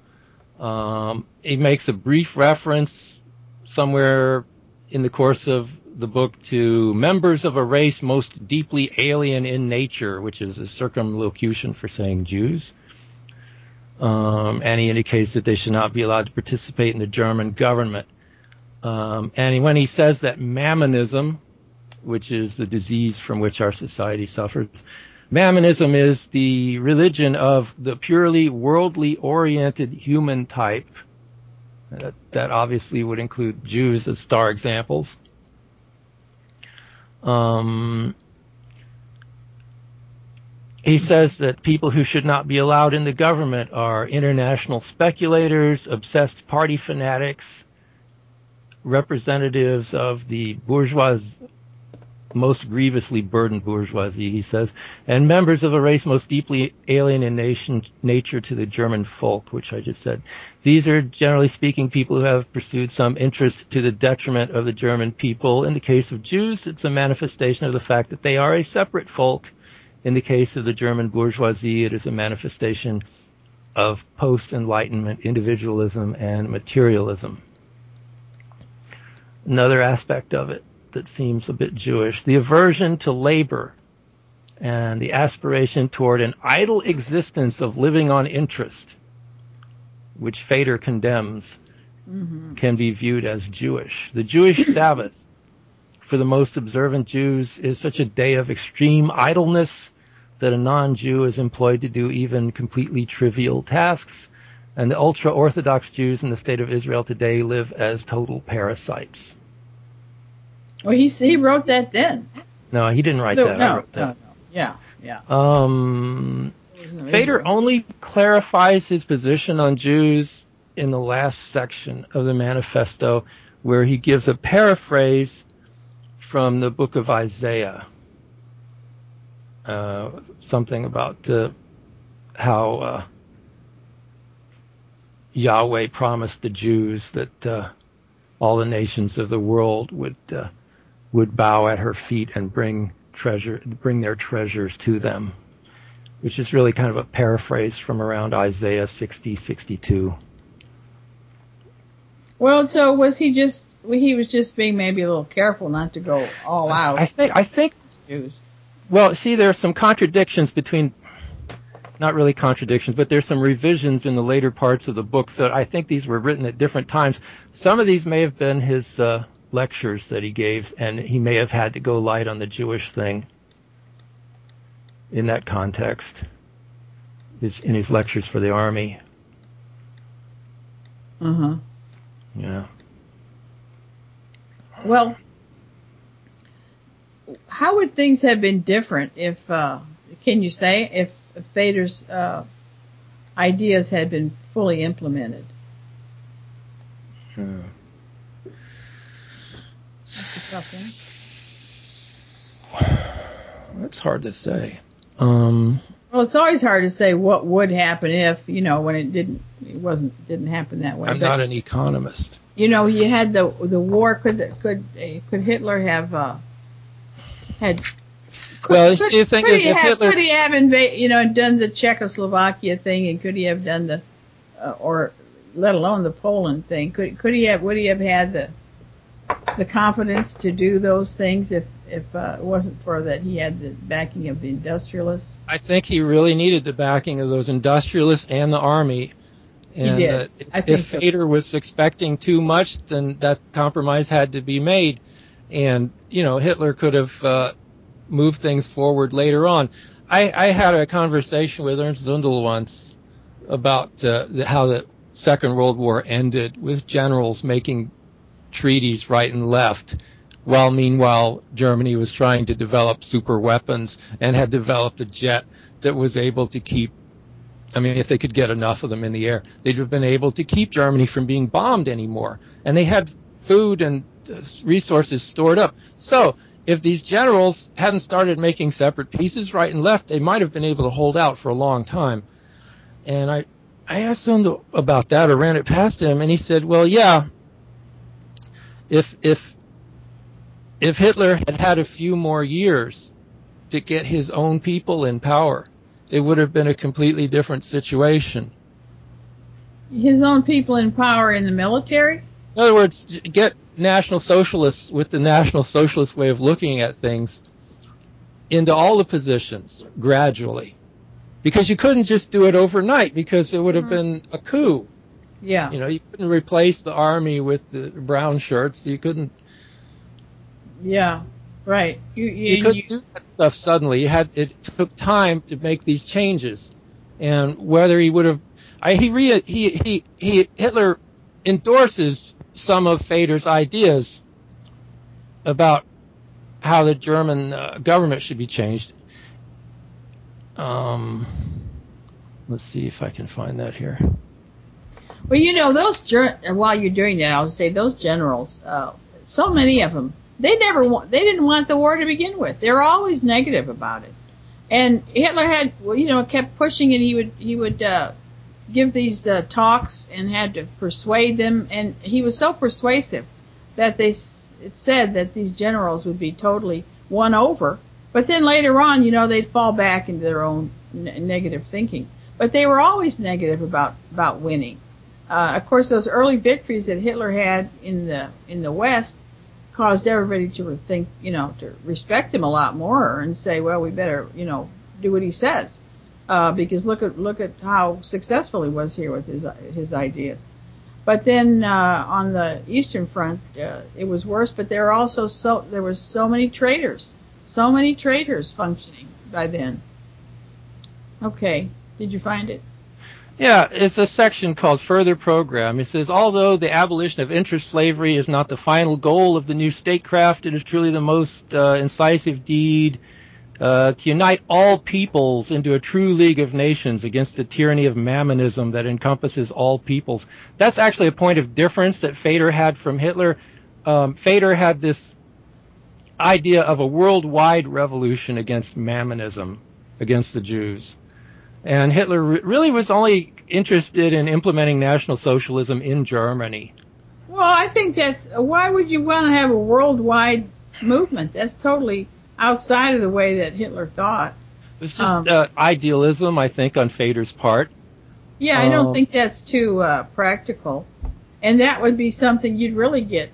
He makes a brief reference somewhere in the course of the book to members of a race most deeply alien in nature, which is a circumlocution for saying Jews. And he indicates that they should not be allowed to participate in the German government. And when he says that Mammonism, which is the disease from which our society suffers, Mammonism is the religion of the purely worldly oriented human type. That obviously would include Jews as star examples. He says that people who should not be allowed in the government are international speculators, obsessed party fanatics, representatives of the most grievously burdened bourgeoisie, he says, and members of a race most deeply alien in nature to the German folk, which I just said. These are, generally speaking, people who have pursued some interest to the detriment of the German people. In the case of Jews, it's a manifestation of the fact that they are a separate folk In the case of the German bourgeoisie, it is a manifestation of post-Enlightenment individualism and materialism. Another aspect of it that seems a bit Jewish, the aversion to labor and the aspiration toward an idle existence of living on interest, which Feder condemns, can be viewed as Jewish. The Jewish Sabbath, for the most observant Jews, is such a day of extreme idleness that a non-Jew is employed to do even completely trivial tasks, and the ultra-Orthodox Jews in the state of Israel today live as total parasites. Well, he wrote that then. No, he didn't write that. I wrote that. Yeah. Feder only clarifies his position on Jews in the last section of the manifesto, where he gives a paraphrase from the book of Isaiah. Something about how Yahweh promised the Jews that all the nations of the world would bow at her feet and bring their treasures to them, which is really kind of a paraphrase from around Isaiah 60-62. Well, so was he was just being maybe a little careful not to go all out? I think Jews. Well, see, there are some contradictions between, not really contradictions, but there's some revisions in the later parts of the book, so I think these were written at different times. Some of these may have been his lectures that he gave, and he may have had to go light on the Jewish thing in that context, in his lectures for the army. Yeah. Well, how would things have been different if, can you say, if Feder's ideas had been fully implemented? That's a tough one. That's hard to say. Well, it's always hard to say what would happen if, when it didn't happen that way. I'm not an economist. You had the war. Could Hitler have had? Could he have done the Czechoslovakia thing, and could he have done or let alone the Poland thing? Would he have had the confidence to do those things if it wasn't for that he had the backing of the industrialists? I think he really needed the backing of those industrialists and the army. And he did. If Feder was expecting too much, then that compromise had to be made. And, Hitler could have moved things forward later on. I had a conversation with Ernst Zundel once about how the Second World War ended with generals making treaties right and left, while meanwhile Germany was trying to develop super weapons and had developed a jet that was able to keep, if they could get enough of them in the air, they'd have been able to keep Germany from being bombed anymore. And they had food and resources stored up. So if these generals hadn't started making separate pieces right and left, they might have been able to hold out for a long time. And I asked him about that, or ran it past him, and he said, well, yeah, if Hitler had had a few more years to get his own people in power, it would have been a completely different situation. His own people in power in the military? In other words, get National Socialists with the National Socialist way of looking at things into all the positions gradually. Because you couldn't just do it overnight, because it would have been a coup. Yeah. You couldn't replace the army with the brown shirts. You couldn't. Yeah, right. You couldn't do that stuff suddenly. It took time to make these changes, and whether he would have, Hitler endorses some of Feder's ideas about how the German government should be changed. Let's see if I can find that here. Well, while you're doing that, I'll say those generals, so many of them, they didn't want the war to begin with. They were always negative about it. And Hitler kept pushing it. He would give these talks and had to persuade them. And he was so persuasive that it said that these generals would be totally won over But then later on, they'd fall back into their own negative thinking. But they were always negative about winning. Of course, those early victories that Hitler had in the West caused everybody to think, to respect him a lot more and say, well, we better, do what he says, because look at how successful he was here with his ideas. But then on the Eastern Front, it was worse. But there were so many traitors functioning by then. Okay, did you find it? Yeah, it's a section called Further Program. It says, although the abolition of inter-slavery is not the final goal of the new statecraft, it is truly the most incisive deed to unite all peoples into a true League of Nations against the tyranny of mammonism that encompasses all peoples. That's actually a point of difference that Feder had from Hitler. Feder had this idea of a worldwide revolution against mammonism, against the Jews. And Hitler really was only interested in implementing National Socialism in Germany. Well, I think why would you want to have a worldwide movement? That's totally outside of the way that Hitler thought. It's just idealism, I think, on Feder's part. Yeah, I don't think that's too practical. And that would be something you'd really get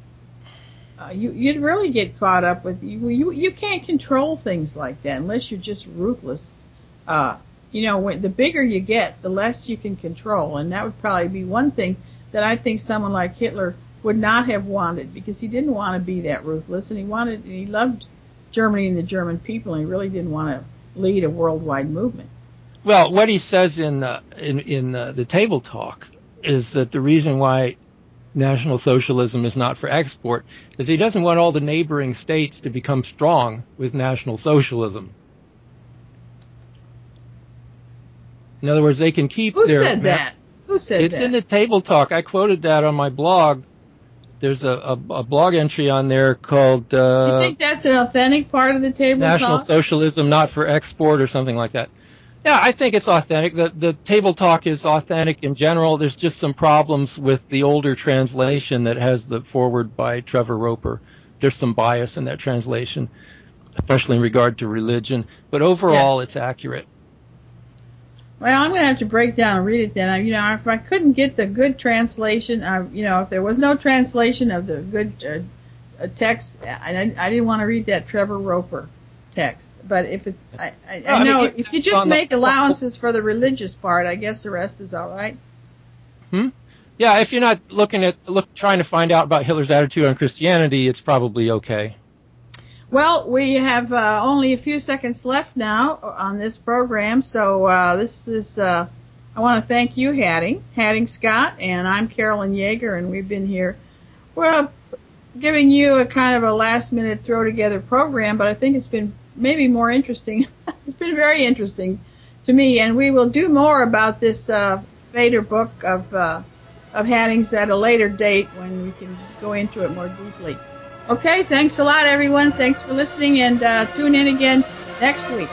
caught up with. You can't control things like that unless you're just ruthless. When the bigger you get, the less you can control, and that would probably be one thing that I think someone like Hitler would not have wanted, because he didn't want to be that ruthless, and he loved Germany and the German people, and he really didn't want to lead a worldwide movement. Well, what he says in the table talk is that the reason why National Socialism is not for export is he doesn't want all the neighboring states to become strong with National Socialism. In other words, they can keep Who said that? It's in the table talk. I quoted that on my blog. There's a blog entry on there called... you think that's an authentic part of the table National talk? Socialism Not for Export or something like that. Yeah, I think it's authentic. The table talk is authentic in general. There's just some problems with the older translation that has the foreword by Trevor Roper. There's some bias in that translation, especially in regard to religion. But overall, It's accurate. Well, I'm going to have to break down and read it then. If I couldn't get the good translation, if there was no translation of the good text, I didn't want to read that Trevor Roper text. But if if you just make allowances for the religious part, I guess the rest is all right. Yeah, if you're not trying to find out about Hitler's attitude on Christianity, it's probably okay. Well, we have only a few seconds left now on this program, so this is. I want to thank you, Hatting Scott, and I'm Carolyn Yeager, and we've been here. Well, giving you a kind of a last-minute throw-together program, but I think it's been maybe more interesting. It's been very interesting to me, and we will do more about this Feder book of Hatting's at a later date when we can go into it more deeply. Okay, thanks a lot, everyone. Thanks for listening, and tune in again next week.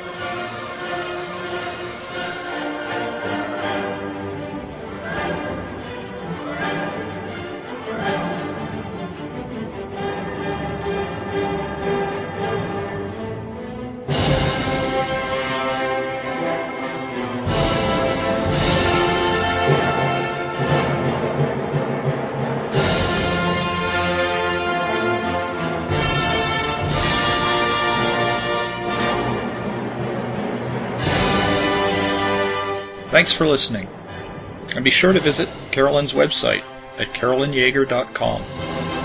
Thanks for listening, and be sure to visit Carolyn's website at carolynyeager.com.